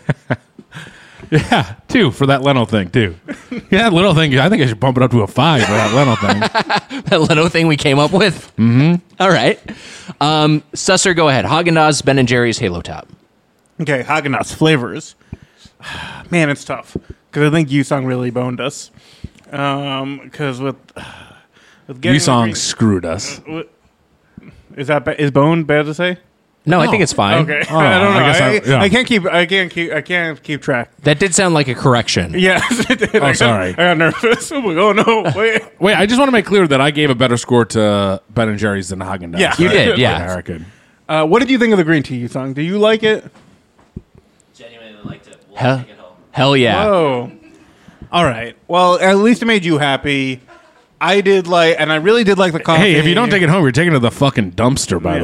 Yeah, two for that Leno thing too. Yeah, that Leno thing. I think I should bump it up to a five for that Leno thing. That Leno thing we came up with. Mm-hmm. All right. Um, Susser, go ahead. Haagen-Dazs, Ben and Jerry's, Halo Top. Okay, Haagen-Dazs flavors. Man, it's tough because I think Yusong really boned us. Um, because with with getting Yusong the screwed us. green- is that ba- is bone bad to say? No, I think it's fine. Okay, Oh, I don't know. I guess I, I- yeah. I can't keep. I can't keep. I can't keep track. That did sound like a correction. Yes. it did. I got- sorry. I got nervous. I'm like, oh no! Wait. Wait, I just want to make clear that I gave a better score to Ben and Jerry's than Haagen-Dazs. Yeah. You did, yeah. Eric did. Uh, what did you think of the green tea, Yusong? Do you like it? Genuinely liked it. We'll Hell, take it home. hell yeah. Oh, All right. Well, at least it made you happy. I did like, and I really did like the coffee. Hey, if you don't take it home, you're taking it to the fucking dumpster, by the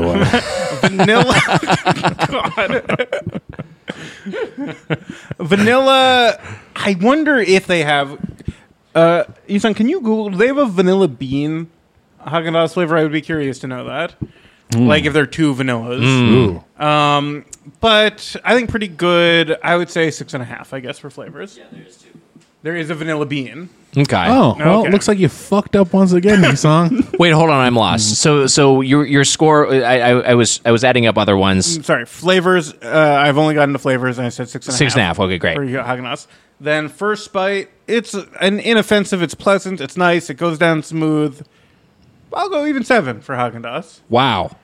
way. Vanilla. Vanilla. I wonder if they have. Uh, Isan, can you Google? Do they have a vanilla bean Haagen-Dazs flavor? I would be curious to know that. Mm. Like if they're two vanillas. Mm. Um, but I think pretty good. I would say six and a half, I guess, for flavors. Yeah, there's two. There is a vanilla bean. Okay. Oh, well, Okay. it looks like you fucked up once again, Nissan. Wait, hold on. I'm lost. So, so your your score. I, I, I was I was adding up other ones. Sorry, flavors. Uh, I've only gotten to flavors, and I said six and a half. Six and a half. Okay, great. For Haagen-Dazs. Then first bite, it's an inoffensive. It's pleasant. It's nice. It goes down smooth. I'll go even seven for Haagen-Dazs. Wow.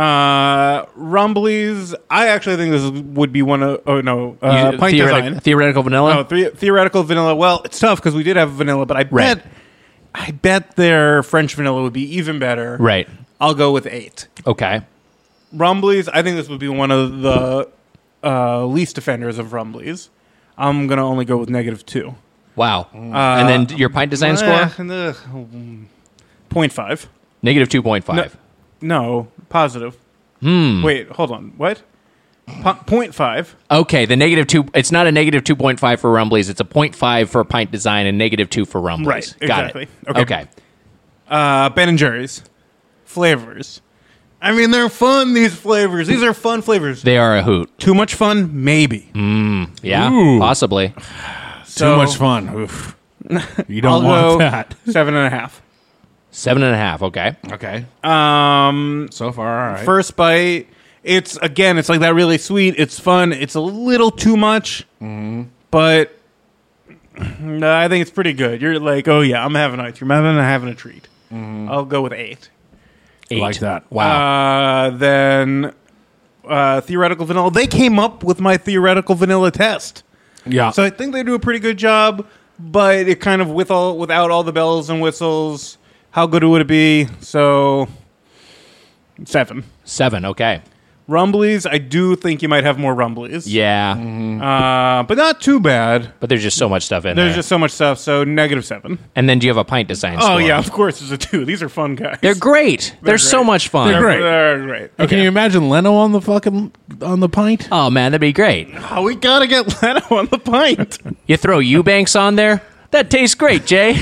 Uh, Rumblies. I actually think this would be one of. Oh no, uh, You- pint theoretic- design. theoretical vanilla. Oh, the- theoretical vanilla. Well, it's tough because we did have vanilla, but I Right. bet, I bet their French vanilla would be even better. Right. I'll go with eight. Okay. Rumblies. I think this would be one of the uh, least offenders of Rumblies. I'm gonna only go with negative two. Wow. and then your pint design score? Uh, Point five. Negative two point five. No, positive. Hmm. Wait, hold on. What? Po- point five. Okay, the negative two. It's not a negative two point five for Rumblies. It's a point five for pint design and negative two for Rumblies. Right, Got exactly. it. Okay. Okay. Uh, Ben and Jerry's flavors. I mean, they're fun. These flavors. These are fun flavors. They are a hoot. Too much fun? Maybe. Mm, yeah, Ooh. possibly. So, Too much fun. Oof. You don't I'll want go that. Seven and a half. Seven and a half. Okay. Okay. Um, So far, all right. First bite. It's again. It's like that. Really sweet. It's fun. It's a little too much, Mm-hmm. but no, I think it's pretty good. You're like, oh yeah, I'm having ice cream. I'm having, having a treat. Mm-hmm. I'll go with eight. Eight. Like that. Wow. Uh, then uh, theoretical vanilla. They came up with my theoretical vanilla test, Yeah. so I think they do a pretty good job. But it kind of with all without all the bells and whistles. How good would it be? So seven. Seven. Okay. Rumblies. I do think you might have more rumblies. Yeah. Uh, but not too bad. But there's just so much stuff in There's there. just so much stuff. So negative seven. And then do you have a pint design score? Oh yeah, of course it's a two. These are fun guys. They're great. They're, They're so great. much fun. They're great. They're great. Hey, Can you imagine Leno on the fucking on the pint? Oh man, that'd be great. Oh, we gotta get Leno on the pint. You throw Eubanks on there. That tastes great, Jay.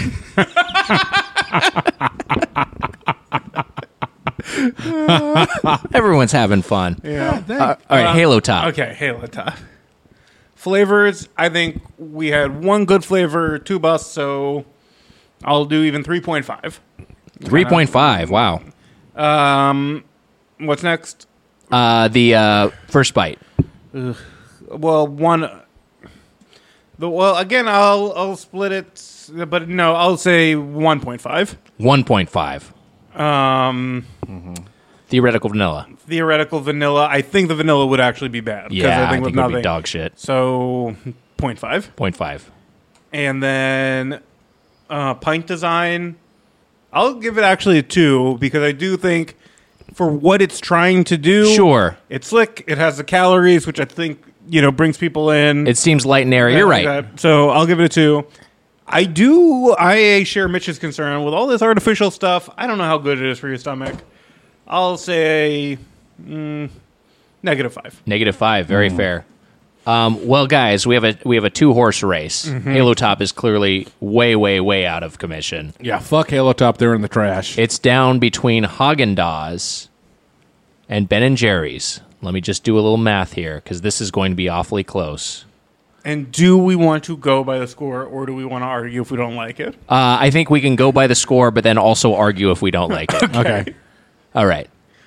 Everyone's having fun. Yeah. Uh, all right, Halo Top. Okay, Halo Top. Flavors. I think we had one good flavor, two busts. So I'll do even three point five. three point five. Wow. Um, what's next? Uh, the uh, first bite. Well, one. The well again. I'll I'll split it, but no, I'll say one point five. one point five. Um, Theoretical vanilla. theoretical vanilla. I think the vanilla would actually be bad. 'cause Yeah, I think, with it would be nothing- dog shit. So point five. Point five. And then uh, pint design, I'll give it actually a two because I do think for what it's trying to do, Sure. it's slick. It has the calories, which I think you know brings people in. It seems light and airy. You're Like right. that. So I'll give it a two. I do. I share Mitch's concern with all this artificial stuff. I don't know how good it is for your stomach. I'll say mm, negative five. Negative five. Very fair. Um, well, guys, we have a we have a two horse race. Halo Top is clearly way, way, way out of commission. Yeah, fuck Halo Top. They're in the trash. It's down between Haagen-Dazs and Ben and Jerry's. Let me just do a little math here because this is going to be awfully close. And do we want to go by the score, or do we want to argue if we don't like it? Uh, I think we can go by the score, but then also argue if we don't like it. Okay. All right.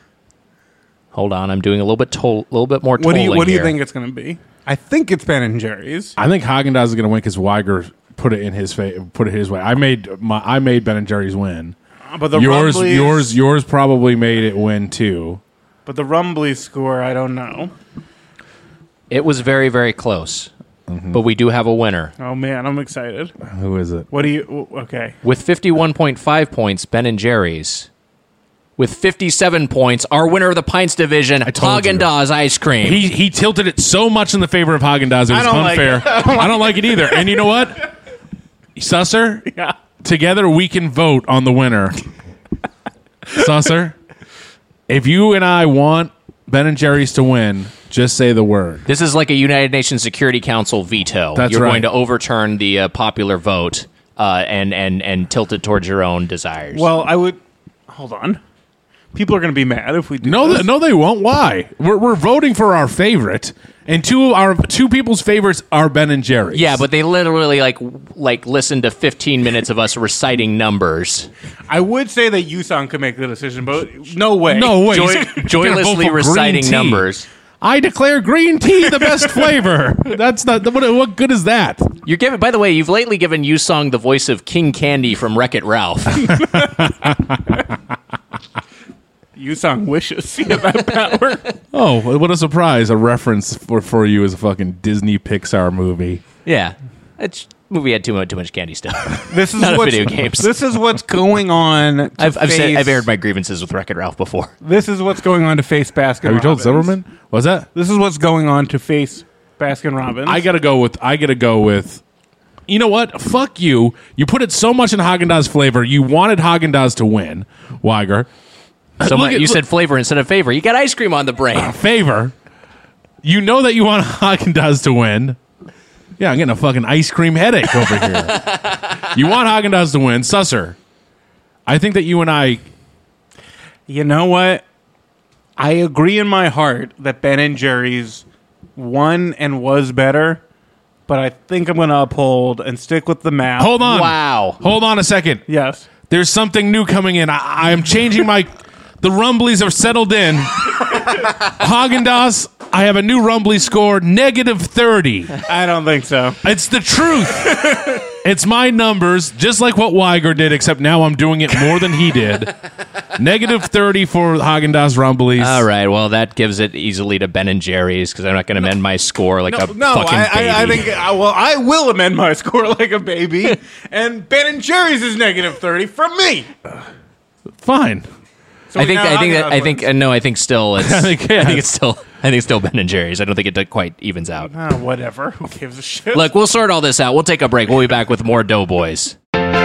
Hold on, I'm doing a little bit to- little bit more. What do you tolling What do you here. think it's going to be? I think it's Ben and Jerry's. I think Haagen Dazs is going to win because Weiger put it in his fa- put it his way. I made my I made Ben and Jerry's win. But the yours Rumblies, yours yours probably made it win too. But the Rumblies score, I don't know. It was very, very close, but we do have a winner. Oh man, I'm excited. Who is it? What do you? Okay. With fifty-one point five points, Ben and Jerry's. With fifty-seven points, our winner of the Pints division, told you. Haagen-Dazs ice cream. He he tilted it so much in the favor of Haagen Dazs. It was I don't like unfair. it. I don't like it either. And you know what? Susser, Yeah. together we can vote on the winner. Susser, if you and I want Ben and Jerry's to win, just say the word. This is like a United Nations Security Council veto. That's You're right. going to overturn the uh, popular vote uh, and, and, and tilt it towards your own desires. Well, I would. Hold on. People are going to be mad if we do No, this. th- no, they won't. Why? We're, we're voting for our favorite, and two our two people's favorites are Ben and Jerry's. yeah, but they literally like like listen to fifteen minutes of us reciting numbers. I would say that Yusong could make the decision, but no way. no way. Joy- He's gonna- he's gonna vote joylessly for green reciting tea. numbers. I declare green tea the best flavor. That's not what. What good is that? You're giving. By the way, you've lately given Yusong the voice of King Candy from Wreck-It Ralph. Yusong wishes he had that power. Oh, what a surprise! A reference for for you as a fucking Disney Pixar movie. yeah, that movie had too much too much candy stuff. This is Not a what's, video games. This is what's going on. To I've I've, face, said, I've aired my grievances with Wreck-It Ralph before. This is what's going on to face Baskin. Have you told Robbins. Silverman? Was that? This is what's going on to face Baskin Robbins. I gotta go with. I gotta go with. You know what? Fuck you. You put it so much in Haagen-Dazs flavor. You wanted Haagen-Dazs to win, Weiger. So Look my, at- you look- said flavor instead of favor. You got ice cream on the brain. Favor. You know that you want Haagen-Dazs to win. Yeah, I'm getting a fucking ice cream headache over here. You want Haagen-Dazs to win, Susser. I think that you and I. You know what? I agree in my heart that Ben and Jerry's won and was better, but I think I'm going to uphold and stick with the math. Hold on. Wow. Hold on a second. Yes. There's something new coming in. I, I am changing my. The Rumblies have settled in. Haagen-Dazs, I have a new Rumbly score, negative thirty. I don't think so. It's the truth. It's my numbers, just like what Weiger did, except now I'm doing it more than he did. Negative thirty for Haagen-Dazs Rumblies. All right. Well, that gives it easily to Ben and Jerry's because I'm not going to amend my score like a No, fucking I, baby. I, I think, I, well, I will amend my score like a baby, and Ben and Jerry's is negative thirty from me. Fine. So I think now I think that, Haagen-Dazs I think wins. uh, no. I think still it's. I I think, think, yeah. it's still. I think it's still Ben and Jerry's. I don't think it quite evens out. Ah, whatever. Who gives a shit? Look, we'll sort all this out. We'll take a break. We'll be back with more Doughboys.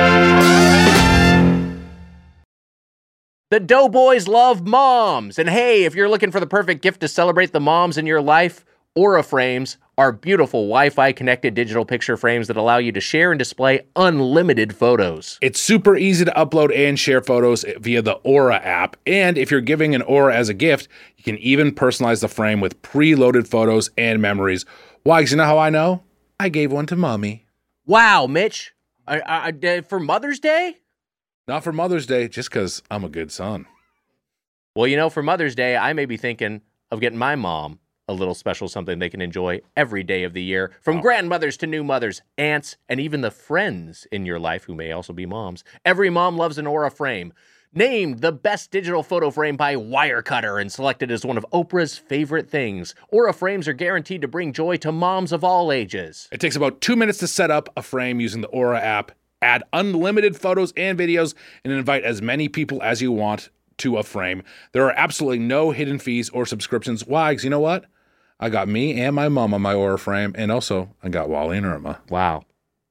The Doughboys love moms. And hey, if you're looking for the perfect gift to celebrate the moms in your life, Aura Frames are beautiful Wi-Fi connected digital picture frames that allow you to share and display unlimited photos. It's super easy to upload and share photos via the Aura app. And if you're giving an Aura as a gift, you can even personalize the frame with preloaded photos and memories. Why? 'Cause you know how I know? I gave one to mommy. Wow, Mitch. I, I, I, for Mother's Day? Not for Mother's Day, just because I'm a good son. Well, you know, for Mother's Day, I may be thinking of getting my mom a little special something they can enjoy every day of the year. From oh. grandmothers to new mothers, aunts, and even the friends in your life who may also be moms. Every mom loves an Aura frame. Named the best digital photo frame by Wirecutter and selected as one of Oprah's favorite things. Aura frames are guaranteed to bring joy to moms of all ages. It takes about two minutes to set up a frame using the Aura app. Add unlimited photos and videos and invite as many people as you want to a frame. There are absolutely no hidden fees or subscriptions. Why? 'Cause you know what? I got me and my mom on my Aura frame, and also I got Wally and Irma. Wow.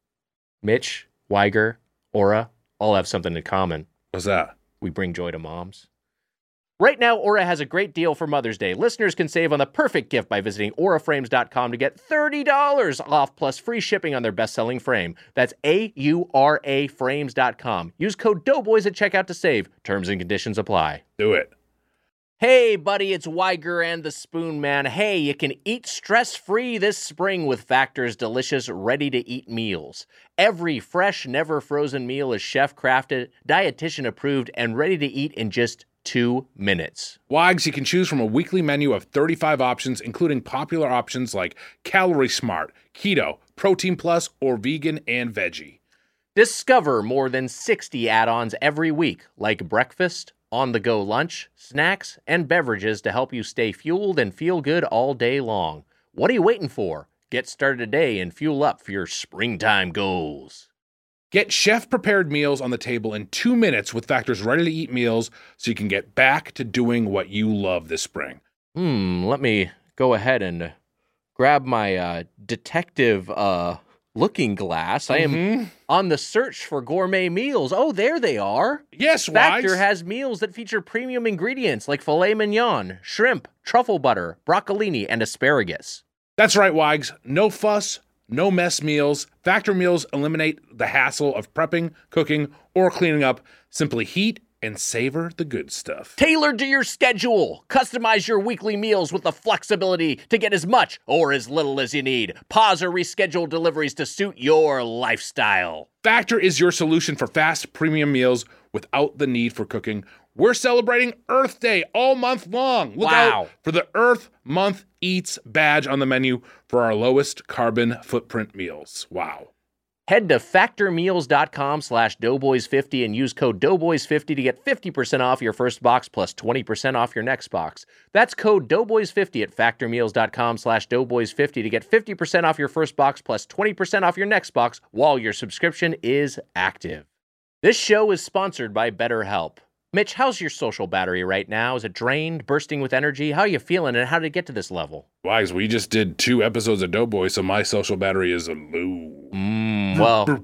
Mitch, Weiger, Aura, all have something in common. What's that? We bring joy to moms. Right now, Aura has a great deal for Mother's Day. Listeners can save on the perfect gift by visiting aura frames dot com to get thirty dollars off plus free shipping on their best-selling frame. That's A U R A frames dot com. Use code Doughboys at checkout to save. Terms and conditions apply. Do it. Hey, buddy, it's Weiger and the Spoon Man. Hey, you can eat stress-free this spring with Factor's delicious, ready-to-eat meals. Every fresh, never-frozen meal is chef-crafted, dietitian-approved, and ready to eat in just two minutes. Wags, you can choose from a weekly menu of thirty-five options, including popular options like Calorie Smart, Keto, Protein Plus, or Vegan and Veggie. Discover more than sixty add-ons every week, like breakfast, on-the-go lunch, snacks, and beverages to help you stay fueled and feel good all day long. What are you waiting for? Get started today and fuel up for your springtime goals. Get chef-prepared meals on the table in two minutes with Factor's ready-to-eat meals so you can get back to doing what you love this spring. Hmm, let me go ahead and grab my uh, detective uh, Looking Glass. I am Mm-hmm. on the search for gourmet meals. Oh, there they are. Yes, Factor Wags. has meals that feature premium ingredients like filet mignon, shrimp, truffle butter, broccolini, and asparagus. That's right, Wags. No fuss, no mess meals. Factor meals eliminate the hassle of prepping, cooking, or cleaning up. Simply heat and savor the good stuff. Tailored to your schedule. Customize your weekly meals with the flexibility to get as much or as little as you need. Pause or reschedule deliveries to suit your lifestyle. Factor is your solution for fast premium meals without the need for cooking. We're celebrating Earth Day all month long. Look Wow. out for the Earth Month Eats badge on the menu for our lowest carbon footprint meals. Wow. Head to factormeals.com slash doughboys50 and use code doughboys fifty to get fifty percent off your first box plus twenty percent off your next box. That's code doughboys fifty at factormeals.com slash doughboys50 to get fifty percent off your first box plus twenty percent off your next box while your subscription is active. This show is sponsored by BetterHelp. Mitch, how's your social battery right now? Is it drained, bursting with energy? How are you feeling, and how did it get to this level? Wags, we just did two episodes of Doughboy, so my social battery is low. Mm, well,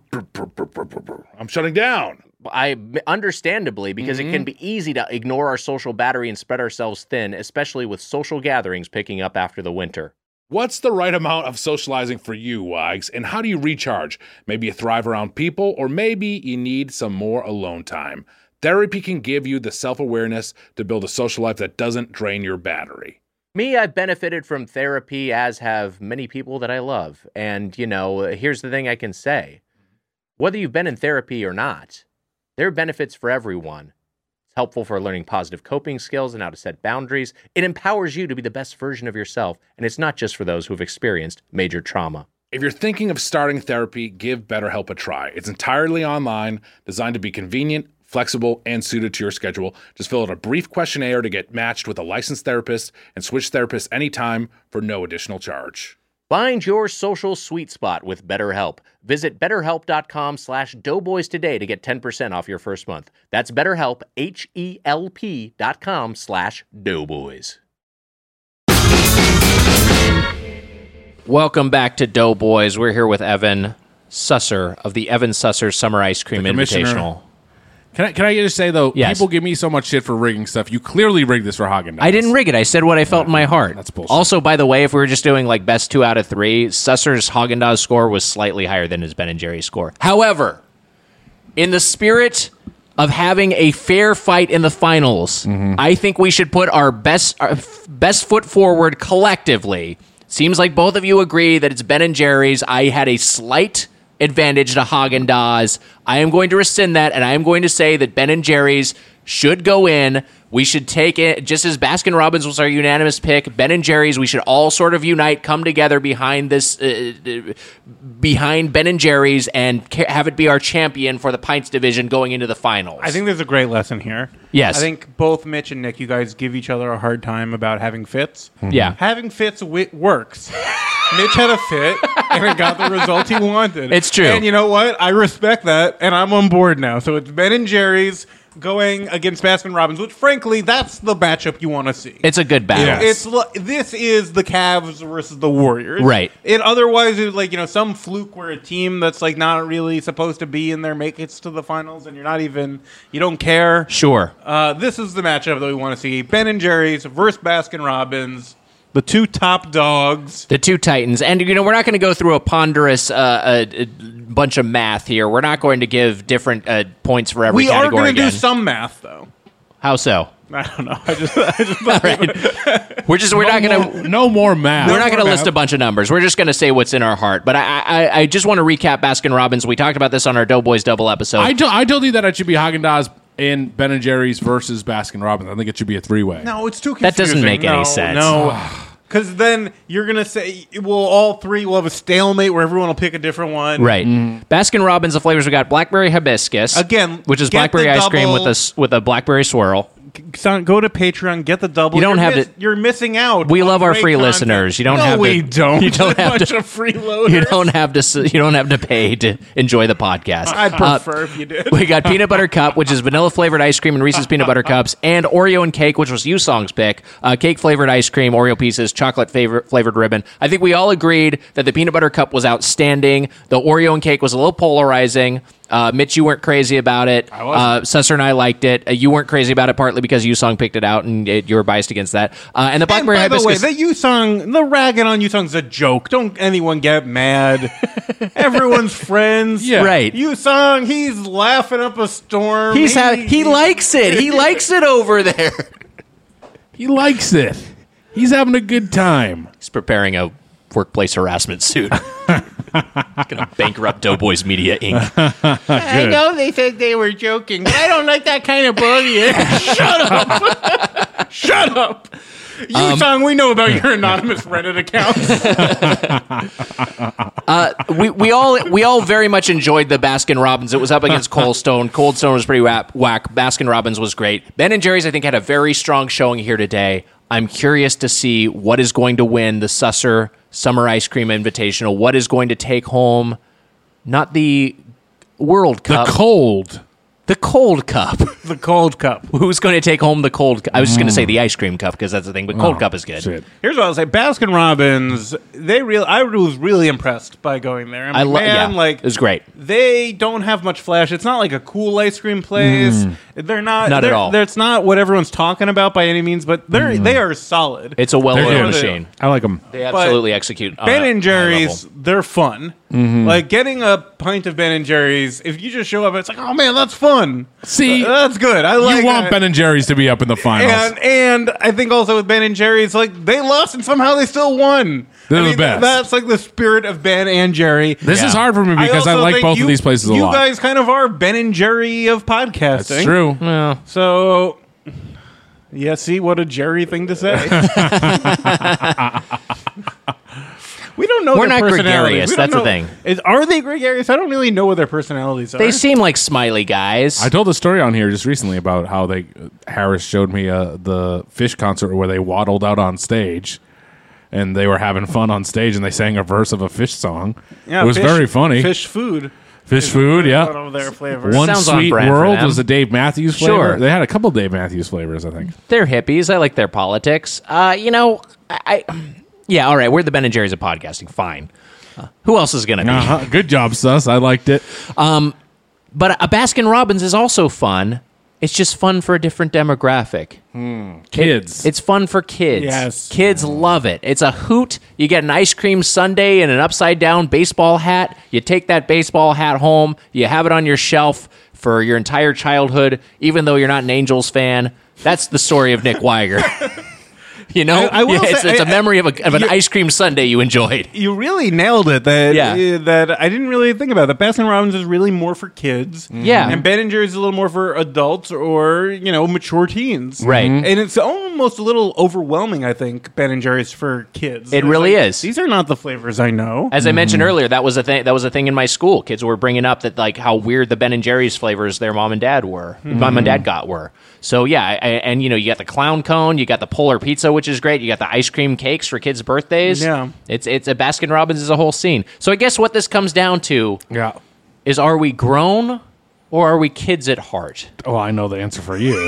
I'm shutting down. I understandably, because Mm-hmm. it can be easy to ignore our social battery and spread ourselves thin, especially with social gatherings picking up after the winter. What's the right amount of socializing for you, Wags, and how do you recharge? Maybe you thrive around people, or maybe you need some more alone time. Therapy can give you the self-awareness to build a social life that doesn't drain your battery. Me, I've benefited from therapy, as have many people that I love. And, you know, here's the thing I can say. Whether you've been in therapy or not, there are benefits for everyone. It's helpful for learning positive coping skills and how to set boundaries. It empowers you to be the best version of yourself, and it's not just for those who've experienced major trauma. If you're thinking of starting therapy, give BetterHelp a try. It's entirely online, designed to be convenient, flexible, and suited to your schedule. Just fill out a brief questionnaire to get matched with a licensed therapist and switch therapists anytime for no additional charge. Find your social sweet spot with BetterHelp. Visit betterhelp.com slash doughboys today to get ten percent off your first month. That's BetterHelp, H E L P dot com slash doughboys. Welcome back to Doughboys. We're here with Evan Susser of the Evan Susser Summer Ice Cream The commissioner. Invitational. Can I, can I just say, though, Yes. people give me so much shit for rigging stuff. You clearly rigged this for Haagen-Dazs. I didn't rig it. I said what I felt in my heart. That's bullshit. Also, by the way, if we were just doing like best two out of three, Susser's Haagen-Dazs score was slightly higher than his Ben and Jerry's score. However, in the spirit of having a fair fight in the finals, I think we should put our best our f- best foot forward collectively. Seems like both of you agree that it's Ben and Jerry's. I had a slight advantage to Haagen-Dazs. I am going to rescind that, and I am going to say that Ben and Jerry's should go in. We should take it, just as Baskin-Robbins was our unanimous pick, Ben and Jerry's, we should all sort of unite, come together behind this, uh, uh, behind Ben and Jerry's, and ca- have it be our champion for the Pints division going into the finals. I think there's a great lesson here. Yes. I think both Mitch and Nick, you guys give each other a hard time about having fits. Yeah. Having fits wi- works. Mitch had a fit, and it got the result he wanted. It's true. And you know what? I respect that, and I'm on board now. So it's Ben and Jerry's going against Baskin-Robbins, which, frankly, that's the matchup you want to see. It's a good battle. Yes. It's li- this is the Cavs versus the Warriors, Right. It otherwise is like, you know, some fluke where a team that's like not really supposed to be in there make it to the finals, and you're not even you don't care. Sure. Uh, this is the matchup that we want to see: Ben and Jerry's versus Baskin-Robbins, the two top dogs. The two Titans. And, you know, we're not going to go through a ponderous uh, uh, uh, bunch of math here. We're not going to give different uh, points for every We are category going to do again. some math, though. How so? I don't know. I just, I just All right. We're just we're no not going more, to no more math. we're not going to No more list a math. bunch of numbers. We're just going to say what's in our heart. But I I, I just want to recap Baskin-Robbins. We talked about this on our Doughboys Double episode. I, to- I told you that it should be Haagen-Dazs and Ben and Jerry's versus Baskin-Robbins. I think it should be a three-way. No, it's too confusing. That doesn't make any No, sense. No. Because then you're going to say, well, all three will have a stalemate where everyone will pick a different one. Right. Baskin-Robbins, the flavors we got blackberry hibiscus. Again, which is get blackberry the ice cream with double- a, s- with a blackberry swirl. son, go to Patreon, get the double. You don't you're have miss, to- You're missing out. We on love our great free content. listeners. You don't no, have we to, don't. You don't A have bunch to. of freeloaders. You don't have to. s- You don't have to pay to enjoy the podcast. I'd Uh, prefer if you did. We got peanut butter cup, which is vanilla flavored ice cream and Reese's peanut butter cups, and Oreo and cake, which was Yusong's pick. Uh, cake flavored ice cream, Oreo pieces, chocolate favor- flavored ribbon. I think we all agreed that the peanut butter cup was outstanding. The Oreo and cake was a little polarizing. Uh, Mitch, you weren't crazy about it. I wasn't. Uh, Susser and I liked it. Uh, you weren't crazy about it partly because Yusong picked it out and it, you were biased against that. Uh, and the And blackberry by the way, hibiscus. the Yusong, the ragging on Yusong's a joke. Don't anyone get mad. Everyone's friends. Yeah. Right. Yusong, he's laughing up a storm. He's he, ha- he likes it. He likes it over there. He likes it. He's having a good time. He's preparing a workplace harassment suit. Gonna bankrupt Doughboys Media Incorporated. I know they said they were joking, but I don't like that kind of bullying. Shut up. Shut up. Yusong, Um, we know about your anonymous Reddit accounts. Uh, we we all we all very much enjoyed the Baskin Robbins. It was up against Cold Stone. Cold Stone was pretty whack. whack. Baskin Robbins was great. Ben and Jerry's, I think, had a very strong showing here today. I'm curious to see what is going to win the Susser Summer Ice Cream Invitational. What is going to take home, not the World Cup, The cold. the Cold Cup. The cold cup. Who's going to take home the Cold Cup? I was just going to say the ice cream cup because that's the thing, but Cold Oh, Cup is good. shit. Here's what I'll say: Baskin Robbins. They real. I was really impressed by going there. I mean, I love. man, Yeah, like it was great. they don't have much flash. It's not like a cool ice cream place. They're not. Not at they're, all. they're- It's not what everyone's talking about by any means, but they're they are solid. It's a They're well-oiled good. machine. I like them. They absolutely execute. on Ben a and high Jerry's, level. they're fun. Like getting a pint of Ben and Jerry's. If you just show up, it's like, oh man, that's fun. See, Uh, that's good. I like. you want that. Ben and Jerry's to be up in the finals. And and I think also with Ben and Jerry's, like they lost and somehow they still won. They're I the mean, best. That's like the spirit of Ben and Jerry. this is Yeah. hard for me because I, also like think both you- of these places a you lot. You guys kind of are Ben and Jerry of podcasting. That's true. Yeah. So, yeah, see what a Jerry thing to say. We don't know. We're their not personalities. gregarious, We don't that's the know- thing. Is, are they gregarious? I don't really know what their personalities are. They seem like smiley guys. I told a story on here just recently about how they Harris showed me uh, the Fish concert where they waddled out on stage and they were having fun on stage and they sang a verse of a Fish song. Yeah, it was fish- very funny. Fish food. Fish food, yeah. One of their flavors. One Sounds on Sweet brand for World them. was a Dave Matthews flavor. Sure. They had a couple Dave Matthews flavors, I think. They're hippies. I like their politics. Uh, you know, I, I yeah, all right. We're the Ben and Jerry's of podcasting. Fine. Uh, who else is going to be? Uh-huh. Good job, Sus. I liked it. But a Baskin Robbins is also fun. It's just fun for a different demographic. Kids. It's fun for kids. Yes. Kids love it. It's a hoot. You get an ice cream sundae and an upside down baseball hat. You take that baseball hat home. You have it on your shelf for your entire childhood, even though you're not an Angels fan. That's the story of Nick Weiger. You know, I- I will Yeah, it's, say- it's a I- memory of, a, of an you- ice cream sundae you enjoyed. You really nailed it. That Yeah. uh, that I didn't really think about. That Baskin Robbins is really more for kids. Yeah. and Ben and Jerry's is a little more for adults or you know mature teens. Right. Mhm. and it's almost a little overwhelming. I think Ben and Jerry's for kids. It It's really like, is. These are not the flavors I know. As I mentioned earlier, that was a thing. That was a thing in my school. Kids were bringing up that like how weird the Ben and Jerry's flavors their mom and dad were, mom and dad got were. So yeah, I, and you know you got the clown cone, you got the polar pizza, which is great. You got the ice cream cakes for kids' birthdays. Yeah. it's it's a Baskin Robbins is a whole scene. So I guess what this comes down to yeah. is: are we grown or are we kids at heart? Oh, I know the answer for you.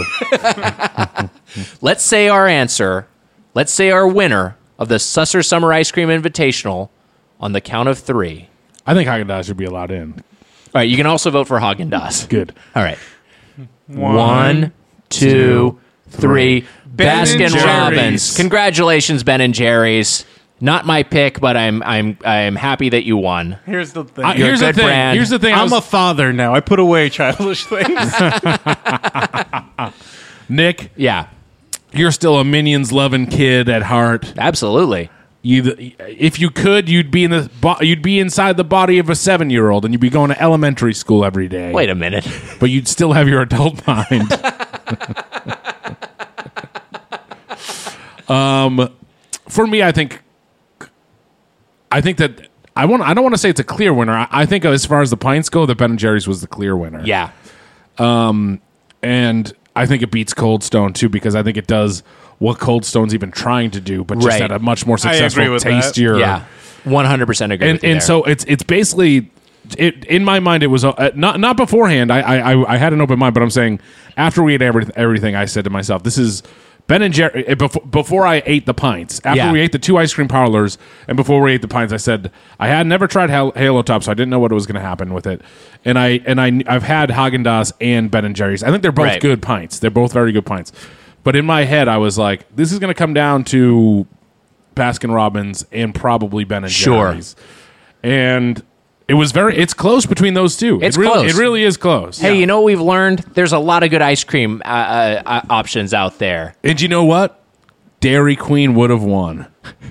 Let's say our answer. Let's say our winner of the Susser Summer Ice Cream Invitational on the count of three. I think Haagen-Dazs should be allowed in. All right, you can also vote for Haagen-Dazs. Good. All right. One, two, three. Ben and Baskin Jerry's. Robbins. Congratulations, Ben and Jerry's. Not my pick, but I'm I'm I'm happy that you won. Here's the thing. Uh, You're a here's the good thing. brand. Here's the thing. I I'm was- a father now. I put away childish things. Nick, Yeah, you're still a Minions loving kid at heart. absolutely. You, if you could, you'd be in the bo- you'd be inside the body of a seven year old, and you'd be going to elementary school every day. Wait a minute. but you'd still have your adult mind. um, for me, I think, I think that I want. I don't want to say it's a clear winner. I, I think as far as the pints go, that Ben and Jerry's was the clear winner. Yeah. and I think it beats Cold Stone too because I think it does what Cold Stone's even trying to do, but just Right. at a much more I agree successful, with that. tastier. Yeah, one hundred percent agree. and with you and there. so it's it's basically it in my mind it was uh, not not beforehand. I, I I I had an open mind, but I'm saying after we ate everything, everything I said to myself, this is Ben and Jerry. Before, before I ate the pints, after Yeah. we ate the two ice cream parlors, and before we ate the pints, I said I had never tried Hal- Halo Top, so I didn't know what was going to happen with it. And I and I I've had Haagen-Dazs and Ben and Jerry's. I think they're both Right. good pints. They're both very good pints. But in my head, I was like, this is going to come down to Baskin Robbins and probably Ben and Sure. Jerry's. And it was very, it's close between those two. It's it really, close. It really is close. Hey, you know what we've learned? There's a lot of good ice cream uh, uh, uh, options out there. And you know what? Dairy Queen would have won.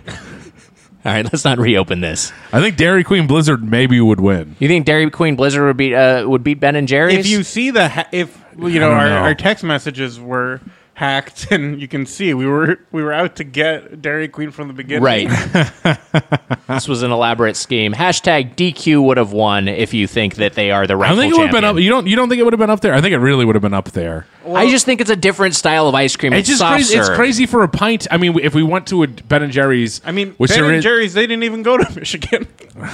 All right, let's not reopen this. I think Dairy Queen Blizzard maybe would win. You think Dairy Queen Blizzard would beat uh, would beat Ben and Jerry's? If you see the ha- if you know I don't our, know. our text messages were hacked, and you can see we were we were out to get Dairy Queen from the beginning. Right. This was an elaborate scheme. Hashtag D Q would have won if you think that they are the I rightful think it would have been up. champion. You don't. You don't think it would have been up there? I think it really would have been up there. I just think it's a different style of ice cream. It's It's just soft crazy. It's serve. crazy for a pint. I mean, if we went to a Ben and Jerry's, I mean, which Ben there and is- Jerry's, they didn't even go to Michigan.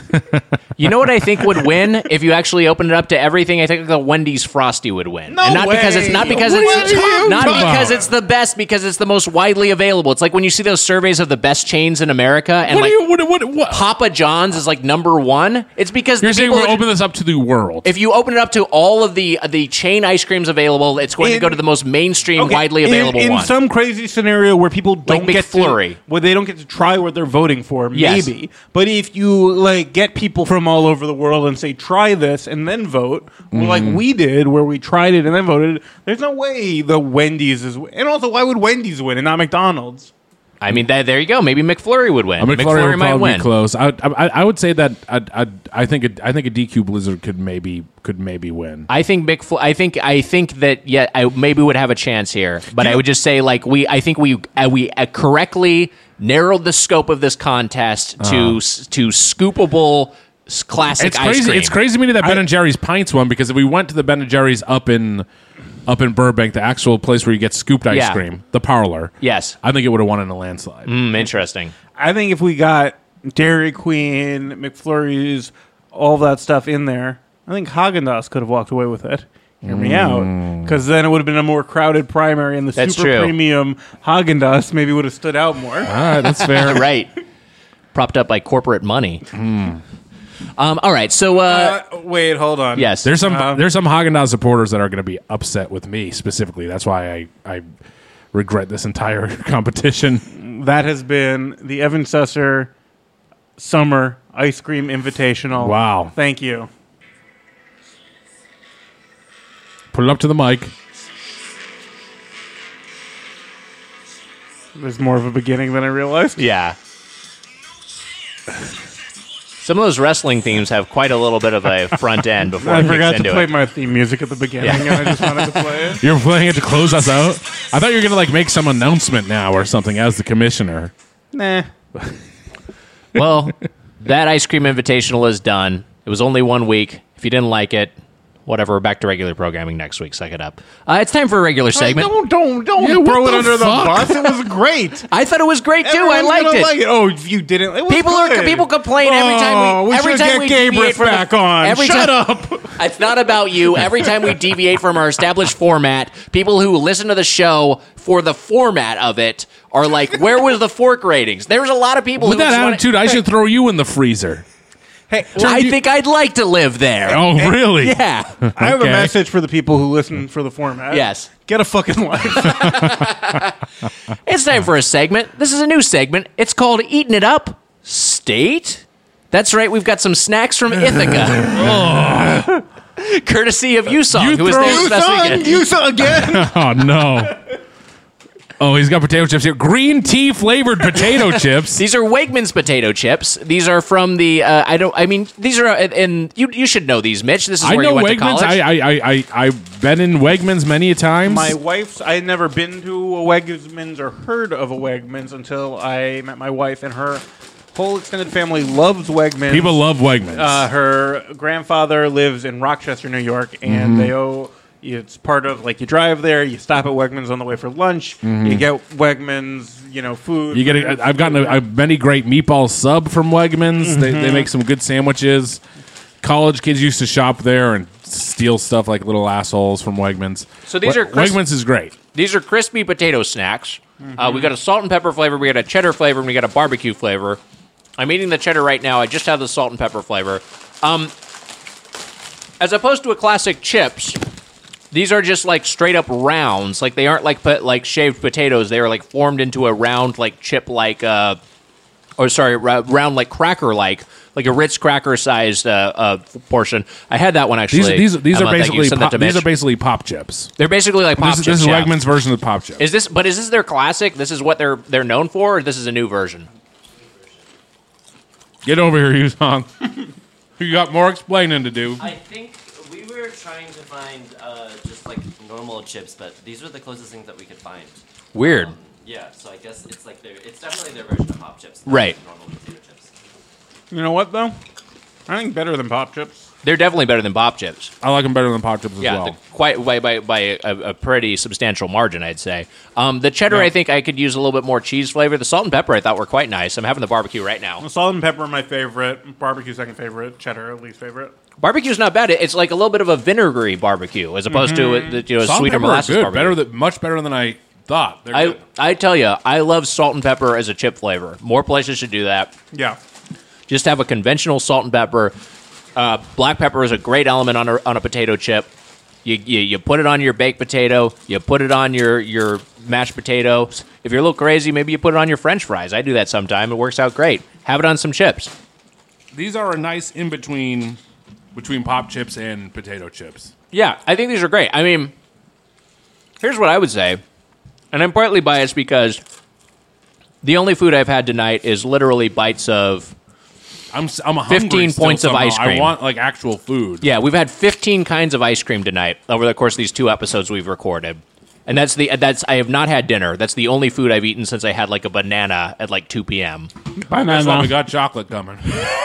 You know what I think would win if you actually open it up to everything? I think the Wendy's Frosty would win. No and not because it's way. not because What it's are you not talking because about? it's the best, because it's the most widely available. It's like when you see those surveys of the best chains in America and What like are you? What? What? what? Papa John's is like number one. It's because You're the saying people we're that- open this up to the world? if you open it up to all of the the chain ice creams available, it's going to In- go to the most mainstream, Okay, widely in- available in, one. some crazy scenario where people don't get McFlurry. to, where they don't get to try what they're voting for, Yes. maybe. But if you like get people from all over the world and say try this and then vote, well, like Mm-hmm. we did, where we tried it and then voted, there's no way the Wendy's is. And also, why would Wendy's win and not McDonald's? I mean, that, there you go. Maybe McFlurry would win. A McFlurry, would might probably win. be close. I, I, I would say that I, I, I think a, I think a D Q Blizzard could maybe could maybe win. I think McFl- I think I think that yeah, I maybe would have a chance here, but I would just say like we I think we uh, we uh, correctly narrowed the scope of this contest to s to scoopable s- classic It's ice crazy. cream. It's crazy to me that Ben and Jerry's pints won because if we went to the Ben and Jerry's up in up in Burbank, the actual place where you get scooped ice Yeah. cream, the parlor, Yes. I think it would have won in a landslide. Mm, interesting. I think if we got Dairy Queen, McFlurries, all that stuff in there, I think Haagen-Dazs could have walked away with it. Hear me out, because then it would have been a more crowded primary, and the That's super true. premium Haagen-Dazs maybe would have stood out more. All right, that's fair. Right. Propped up by corporate money. Um, all right. So uh, Uh, wait, hold on. yes, There's some Um, there's some Haagen-Dazs supporters that are going to be upset with me specifically. That's why I I regret this entire competition. That has been the Evan Susser Summer Ice Cream Invitational. Wow. Thank you. Put it up to the mic. There's more of a beginning than I realized. Yeah. Some of those wrestling themes have quite a little bit of a front end before I it kicks forgot to into play it. my theme music at the beginning, and I just wanted to play it. You're playing it to close us out? I thought you were going to like make some announcement now or something as the commissioner. Nah. Well, that ice cream invitational is done. It was only one week. If you didn't like it, whatever. We're back to regular programming next week. Suck it up. Uh, it's time for a regular segment. Don't don't don't Yeah, what throw it the under fuck? the bus. It was great. I thought it was great too. Everyone's I liked gonna it. Like it. Oh, if you didn't, it was People are good. people complain every time Oh, we, we every should time get we Gabrus deviate from back the, on. Every Shut time, up. It's not about you. Every time we deviate from our established format, people who listen to the show for the format of it are like, "Where was the fork ratings?" There's a lot of people With who that just wanna- attitude, I should throw you in the freezer. Hey, I think I'd like to live there. Oh, really? Yeah. I have Okay. a message for the people who listen for the format. Yes. Get a fucking life. It's time for a segment. This is a new segment. It's called Eating It Up State. That's right. We've got some snacks from Ithaca. Courtesy of Yusong, You who was throw- there this past Yusong, weekend. Yusong again. Oh, no. Oh, he's got potato chips here. Green tea flavored potato chips. These are Wegmans potato chips. These are from the. Uh, I don't. I mean, these are. Uh, and you you should know these, Mitch. This is I where know you went to Wegmans. college. I, I, I, I, I've been in Wegmans many a times. My wife's. I had never been to a Wegmans or heard of a Wegmans until I met my wife, and her whole extended family loves Wegmans. People love Wegmans. Uh, her grandfather lives in Rochester, New York, and Mhm. they owe It's part of, like, you drive there, you stop at Wegmans on the way for lunch, Mhm. you get Wegmans, you know, food. You get. A, I've gotten a, a many great meatball sub from Wegmans. They, they Mhm. make some good sandwiches. College kids used to shop there and steal stuff like little assholes from Wegmans. So these We- are crisp- Wegmans is great. These are crispy potato snacks. Uh, we got a salt and pepper flavor, we got a cheddar flavor, and we got a barbecue flavor. I'm eating the cheddar right now. I just have the salt and pepper flavor. Um, as opposed to a classic chips, these are just like straight up rounds. Like they aren't like put, like shaved potatoes. They are like formed into a round like chip like uh, or sorry, ra- round like cracker like like a Ritz cracker sized uh, uh, portion. I had that one actually. These these, these How are about that? You basically send that pop, to these Mitch? are basically pop chips. They're basically like pop this, is- chips. This is yeah. Wegmans' version of pop chips. Is this? But is this their classic? This is what they're they're known for, or this is a new version? Get over here, you song. You got more explaining to do. I think we were trying to find uh, just like normal chips, but these were the closest things that we could find. Weird. Um, yeah, so I guess it's like their, it's definitely their version of pop chips. not Right. Normal potato chips. You know what, though? I think better than Pop Chips. They're definitely better than pop chips. I like them better than pop chips as Yeah, well. the- quite by by, by a, a pretty substantial margin, I'd say. Um, the cheddar, Yeah. I think I could use a little bit more cheese flavor. The salt and pepper, I thought were quite nice. I'm having the barbecue right now. Well, salt and pepper, my favorite. Barbecue, second favorite. Cheddar, least favorite. Barbecue's not bad. It- It's like a little bit of a vinegary barbecue as opposed to Mhm. a, you know Salt and sweeter pepper are molasses good. barbecue. Better than, much better than I thought. They're I good. I tell you, I love salt and pepper as a chip flavor. More places should do that. Yeah. Just have a conventional salt and pepper. Uh, black pepper is a great element on a, on a potato chip. You, you you put it on your baked potato. You put it on your, your mashed potatoes. If you're a little crazy, maybe you put it on your French fries. I do that sometime. It works out great. Have it on some chips. These are a nice in between between pop chips and potato chips. Yeah, I think these are great. I mean, here's what I would say, and I'm partly biased because the only food I've had tonight is literally bites of I'm s- I'm hungry fifteen still points of somehow. ice cream. I want like actual food. Yeah, we've had fifteen kinds of ice cream tonight over the course of these two episodes we've recorded. And that's the that's I have not had dinner. That's the only food I've eaten since I had like a banana at like two p.m. That's why we got chocolate coming.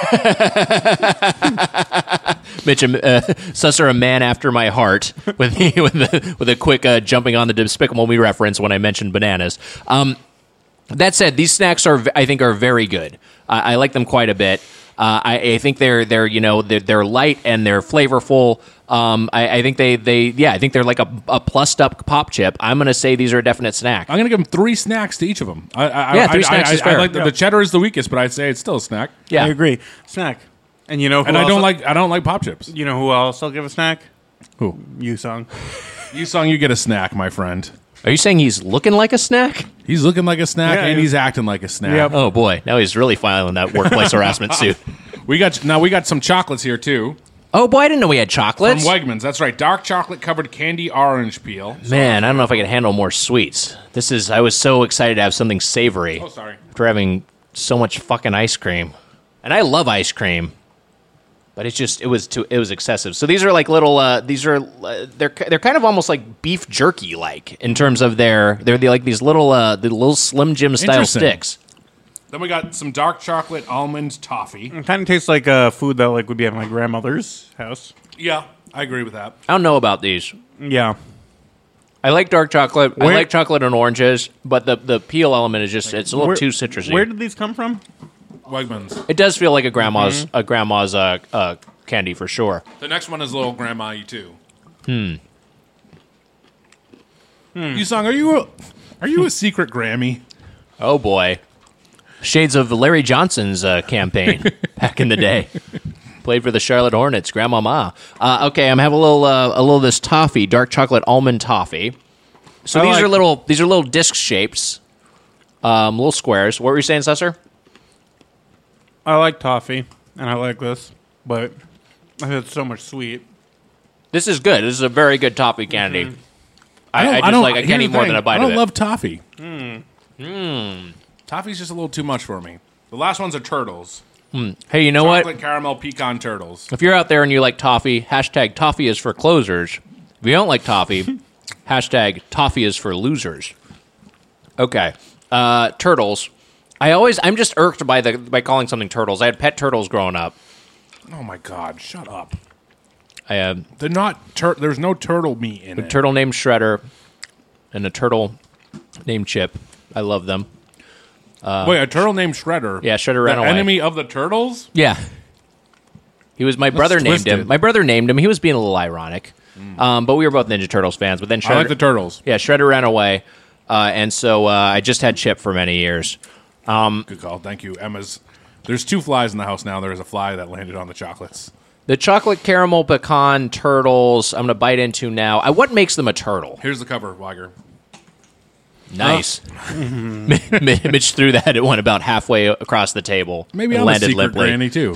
Mitch, uh, Susser, a man after my heart, with the, with the, with a quick uh, jumping on the Despicable Me reference when I mentioned bananas. Um, that said, these snacks are I think are very good. I, I like them quite a bit. Uh, I, I think they're they're you know they're, they're light and they're flavorful. Um, I, I think they, they yeah I think they're like a, a plussed up pop chip. I'm gonna say these are a definite snack. I'm gonna give them three snacks to each of them. I, I, Yeah, I, three I, snacks I, is I fair. like the, Yeah. the cheddar is the weakest, but I'd say it's still a snack. Yeah, I agree. Snack. And you know who And I else don't I'll- like I don't like pop chips. You know who else I'll give a snack? Who? You song. You song you get a snack, my friend. Are you saying he's looking like a snack? He's looking like a snack Yeah, and yeah. he's acting like a snack. Yep. Oh boy, now he's really filing that workplace harassment suit. We got now we got some chocolates here too. Oh boy, I didn't know we had From chocolates. Wegmans. That's right. Dark chocolate covered candy orange peel. Man, I don't know if I can handle more sweets. This is I was so excited to have something savory Oh, sorry. after having so much fucking ice cream. And I love ice cream. But it's just it was too it was excessive. So these are like little uh, these are uh, they're they're kind of almost like beef jerky like in terms of their they're the, like these little uh, the little Slim Jim style Interesting. sticks. Then we got some dark chocolate almond toffee. It kind of tastes like uh, food that like would be at my grandmother's house. Yeah, I agree with that. I don't know about these. Yeah. I like dark chocolate. Where- I like chocolate and oranges, but the the peel element is just it's a little Where- too citrusy. Where did these come from? Wegmans. It does feel like a grandma's Mm-hmm. a grandma's uh, uh, candy for sure. The next one is little grandma you too. Hmm. You song, are you a, are you a secret Grammy? Oh boy, shades of Larry Johnson's uh, campaign back in the day. Played for the Charlotte Hornets, Grandmama. Uh, okay, I'm having a little uh, a little of this toffee, dark chocolate almond toffee. So I these like- are little these are little disc shapes, um, little squares. What were you saying, Susser? I like toffee, and I like this, but it's so much sweet. This is good. This is a very good toffee candy. Mm-hmm. I, I, just like a here's candy the more thing, than a bite I don't of it. love toffee. Mm. Toffee's just a little too much for me. The last one's are turtles. Hey, you know what? Chocolate caramel pecan turtles. If you're out there and you like toffee, hashtag toffee is for closers. If you don't like toffee, hashtag toffee is for losers. Okay. Uh, turtles. I always, I'm just irked by the by calling something turtles. I had pet turtles growing up. Oh my god, shut up. I have They're not. Tur- there's no turtle meat in a it. turtle named Shredder and a turtle named Chip. I love them. Uh, Wait, a turtle named Shredder. Yeah, Shredder ran the away. enemy of the turtles. Yeah. He was my That's brother named twisted. him. My brother named him. He was being a little ironic, um, but we were both Ninja Turtles fans. But then Shredder, I like the turtles. Yeah, Shredder ran away, uh, and so uh, I just had Chip for many years. Um, Good call. Thank you, Emma's. There's two flies in the house now. There's a fly that landed on the chocolates. The chocolate caramel pecan turtles. I'm going to bite into now. I, what makes them a turtle? Here's the cover, Weiger. Nice. Mitch threw that. It went about halfway across the table. Maybe and I'm a landed secret limply. granny too.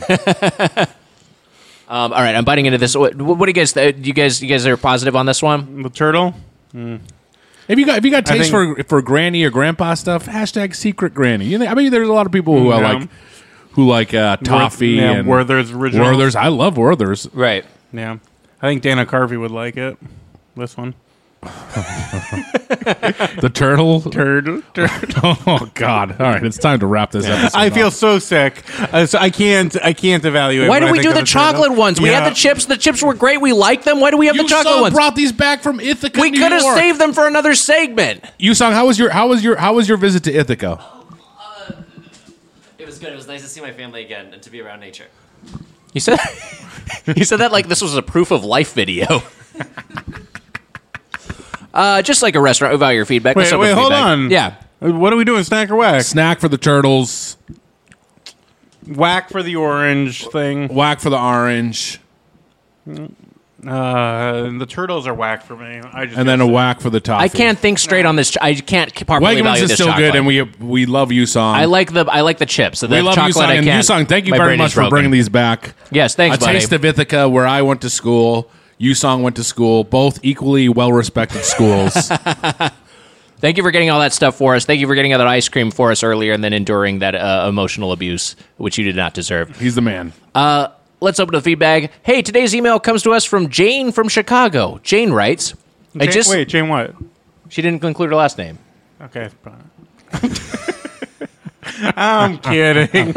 um, all right, I'm biting into this. What, what do you guys? Uh, you guys, you guys are positive on this one? The turtle. Mm. If you got if you got I taste think- for for granny or grandpa stuff, hashtag secret granny. You know, I mean, there's a lot of people who are Yeah. like who like uh, toffee yeah, and Werther's original. Werther's. I love Werther's. Right. Yeah. I think Dana Carvey would like it. This one. The turtle. Turtle. Turtle. Oh God! All right, it's time to wrap this episode. I feel up. so sick. Uh, so I can't. I can't evaluate. Why what do I we think do of the a turtle. chocolate ones? We Yeah. had the chips. The chips were great. We liked them. Why do we have You the chocolate saw ones? brought these back from Ithaca. We New could have York. saved them for another segment. Yusong, how was your how was your how was your visit to Ithaca? It was good. It was nice to see my family again and to be around nature. You said you said that like this was a proof of life video. uh, just like a restaurant without your feedback. Let's Wait, open wait, hold feedback. on. Yeah. Uh, What are we doing? Snack or whack? Snack for the turtles, Whack for the orange thing. whack for the orange, Uh, the turtles are whack for me. I just and then a whack for the toffee. I can't think straight on this. Ch- I can't properly Wegmans evaluate is this still chocolate. good, and we we love Yusong. I like the I like the chips. So the we love chocolate Yusong, I and can't. Yusong, thank you my very brain much is for broken. bringing these back. Yes, thanks, A buddy. Taste of Ithaca, where I went to school. Yusong went to school. Both equally well-respected schools. Thank you for getting all that stuff for us. Thank you for getting all that ice cream for us earlier, and then enduring that uh, emotional abuse, which you did not deserve. He's the man. Uh, let's open the feedback. Hey, today's email comes to us from Jane from Chicago. Jane writes, "I Jane- just wait, Jane what? She didn't include her last name. Okay. I'm kidding.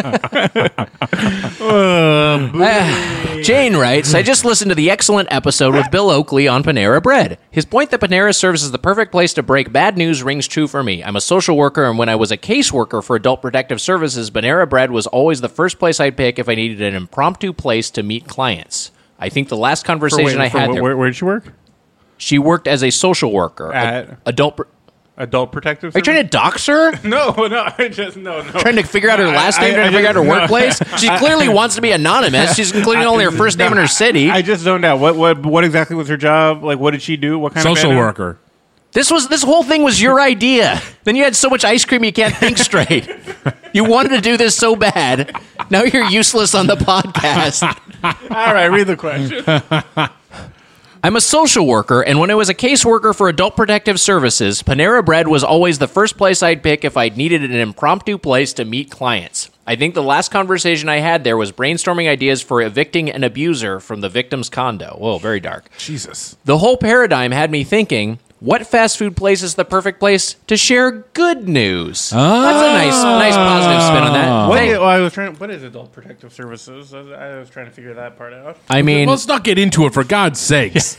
Uh, Jane writes, I just listened to the excellent episode with Bill Oakley on Panera Bread. His point that Panera serves as the perfect place to break bad news rings true for me. I'm a social worker, and when I was a caseworker for Adult Protective Services, Panera Bread was always the first place I'd pick if I needed an impromptu place to meet clients. I think the last conversation wait, I for had wh- there... Where, where did she work? She worked as a social worker. At- a- adult... Pr- Adult Protective Are you trying to dox her? No, no, I just, no, no. Trying to figure out her last I- name, I- trying to I figure out her just- no. workplace? She I- clearly wants to be anonymous. She's including only her first name and her city. I just zoned out. What, what, what exactly was her job? Like, what did she do? What kind of Social bad news? worker. This was this whole thing was your idea. Then you had so much ice cream you can't think straight. You wanted to do this so bad. Now you're useless on the podcast. All right, read the question. I'm a social worker, and when I was a caseworker for Adult Protective Services, Panera Bread was always the first place I'd pick if I needed an impromptu place to meet clients. I think the last conversation I had there was brainstorming ideas for evicting an abuser from the victim's condo. Whoa, very dark. Jesus. The whole paradigm had me thinking, what fast food place is the perfect place to share good news? That's a nice, nice positive spin on that. What, Thank- well, I was trying. What is Adult Protective Services? I was, I was trying to figure that part out. I mean, Let's not get into it, for God's sakes.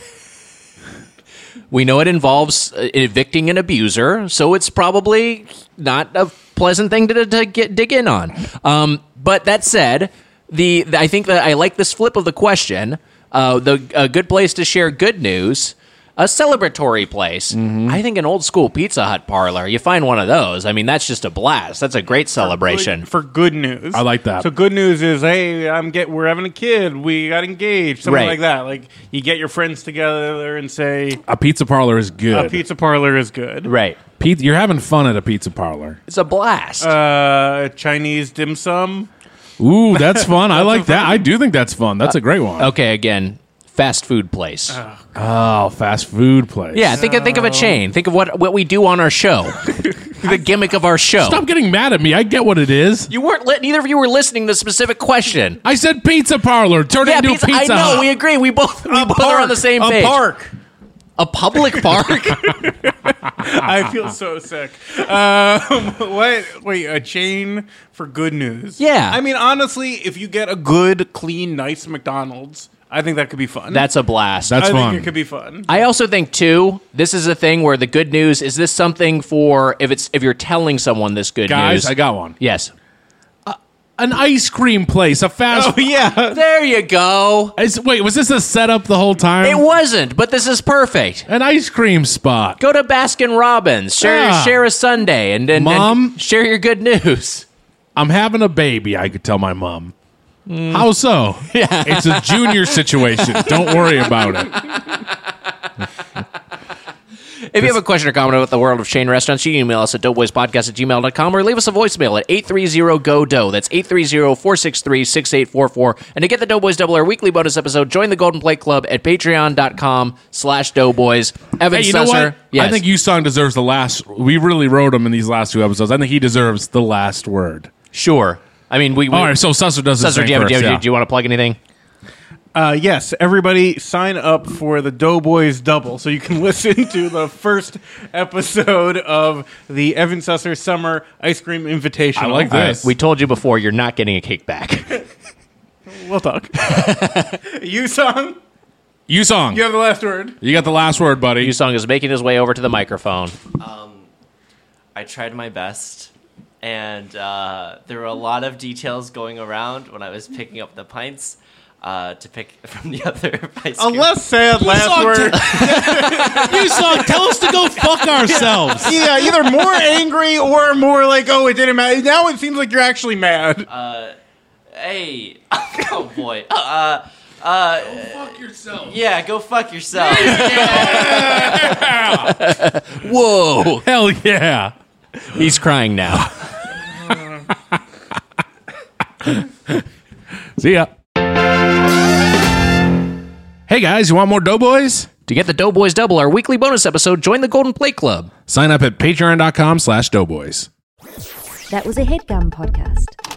we know it involves uh, evicting an abuser, so it's probably not a pleasant thing to, to get dig in on. Um, but that said, the, the I think that I like this flip of the question. Uh, the a good place to share good news, a celebratory place. I think an old school Pizza Hut parlor. You find one of those. I mean, that's just a blast. That's a great celebration. For good news. I like that. So good news is, hey, I'm get we're having a kid. We got engaged. Something Right. like that. Like you get your friends together and say A pizza parlor is good. a pizza parlor is good. Right. Pizza, you're having fun at a pizza parlor. It's a blast. Uh, Chinese dim sum. Ooh, that's fun. I like that. I do think that's fun. That's a great one. okay, again, fast food place. Oh, fast food place. Yeah, think of think of a chain. Think of what what we do on our show. The gimmick of our show. Stop getting mad at me. I get what it is. You weren't li- neither of you were listening to the specific question. I said pizza parlor. Turn Yeah, it into pizza, pizza. I know. Hut. We agree. We both we both are on the same a page. park. A public park. I feel so sick. Um, what? Wait, a chain for good news? Yeah. I mean, honestly, if you get a good, clean, nice McDonald's, I think that could be fun. That's a blast. That's I fun. think it could be fun. I also think too, this is a thing where the good news is this something for if it's if you're telling someone this good Guys, news. I got one. Yes. An ice cream place, a fast. Oh yeah. There you go. Is- wait, was this a setup the whole time? It wasn't, but this is perfect. An ice cream spot. Go to Baskin Robbins, share Yeah. share a sundae, and, and, Mom? and share your good news. I'm having a baby, I could tell my mom. How so? Yeah. It's a junior situation. Don't worry about it. If you have a question or comment about the world of chain restaurants, you can email us at doughboyspodcast at gmail dot com or leave us a voicemail at eight three zero G O D O. That's eight three zero, four six three, six eight four four. And to get the Doughboys Double, our weekly bonus episode, join the Golden Plate Club at patreon dot com slash doughboys. Evan Hey, you know Susser. what? Yes. I think Yusong deserves the last. We really wrote him in these last two episodes. I think he deserves the last word. Sure. I mean, we... we All right, so Susser does the Susser, same do you, have, first, do, you, yeah. do you want to plug anything? Uh, yes, everybody sign up for the Doughboys Double so you can listen to the first episode of the Evan Susser Summer Ice Cream Invitational. I like All right, this. we told you before, you're not getting a kickback. We'll talk. You song? Yusong, You have the last word. you got the last word, buddy. Yusong is making his way over to the microphone. I tried my best, and uh, there were a lot of details going around when I was picking up the pints uh, to pick from the other ice A cream. less sad last Yusong, word. Yusong, tell us to go fuck ourselves. Yeah, either more angry or more like, oh, it didn't matter. Now it seems like you're actually mad. Hey, oh boy. Uh, uh, Fuck yourself. yeah, go fuck yourself. Whoa. Hell yeah. He's crying now. See ya. Hey guys, you want more Doughboys? To get the Doughboys Double, our weekly bonus episode, join the Golden Plate Club. Sign up at patreon dot com slash doughboys. That was a HeadGum podcast.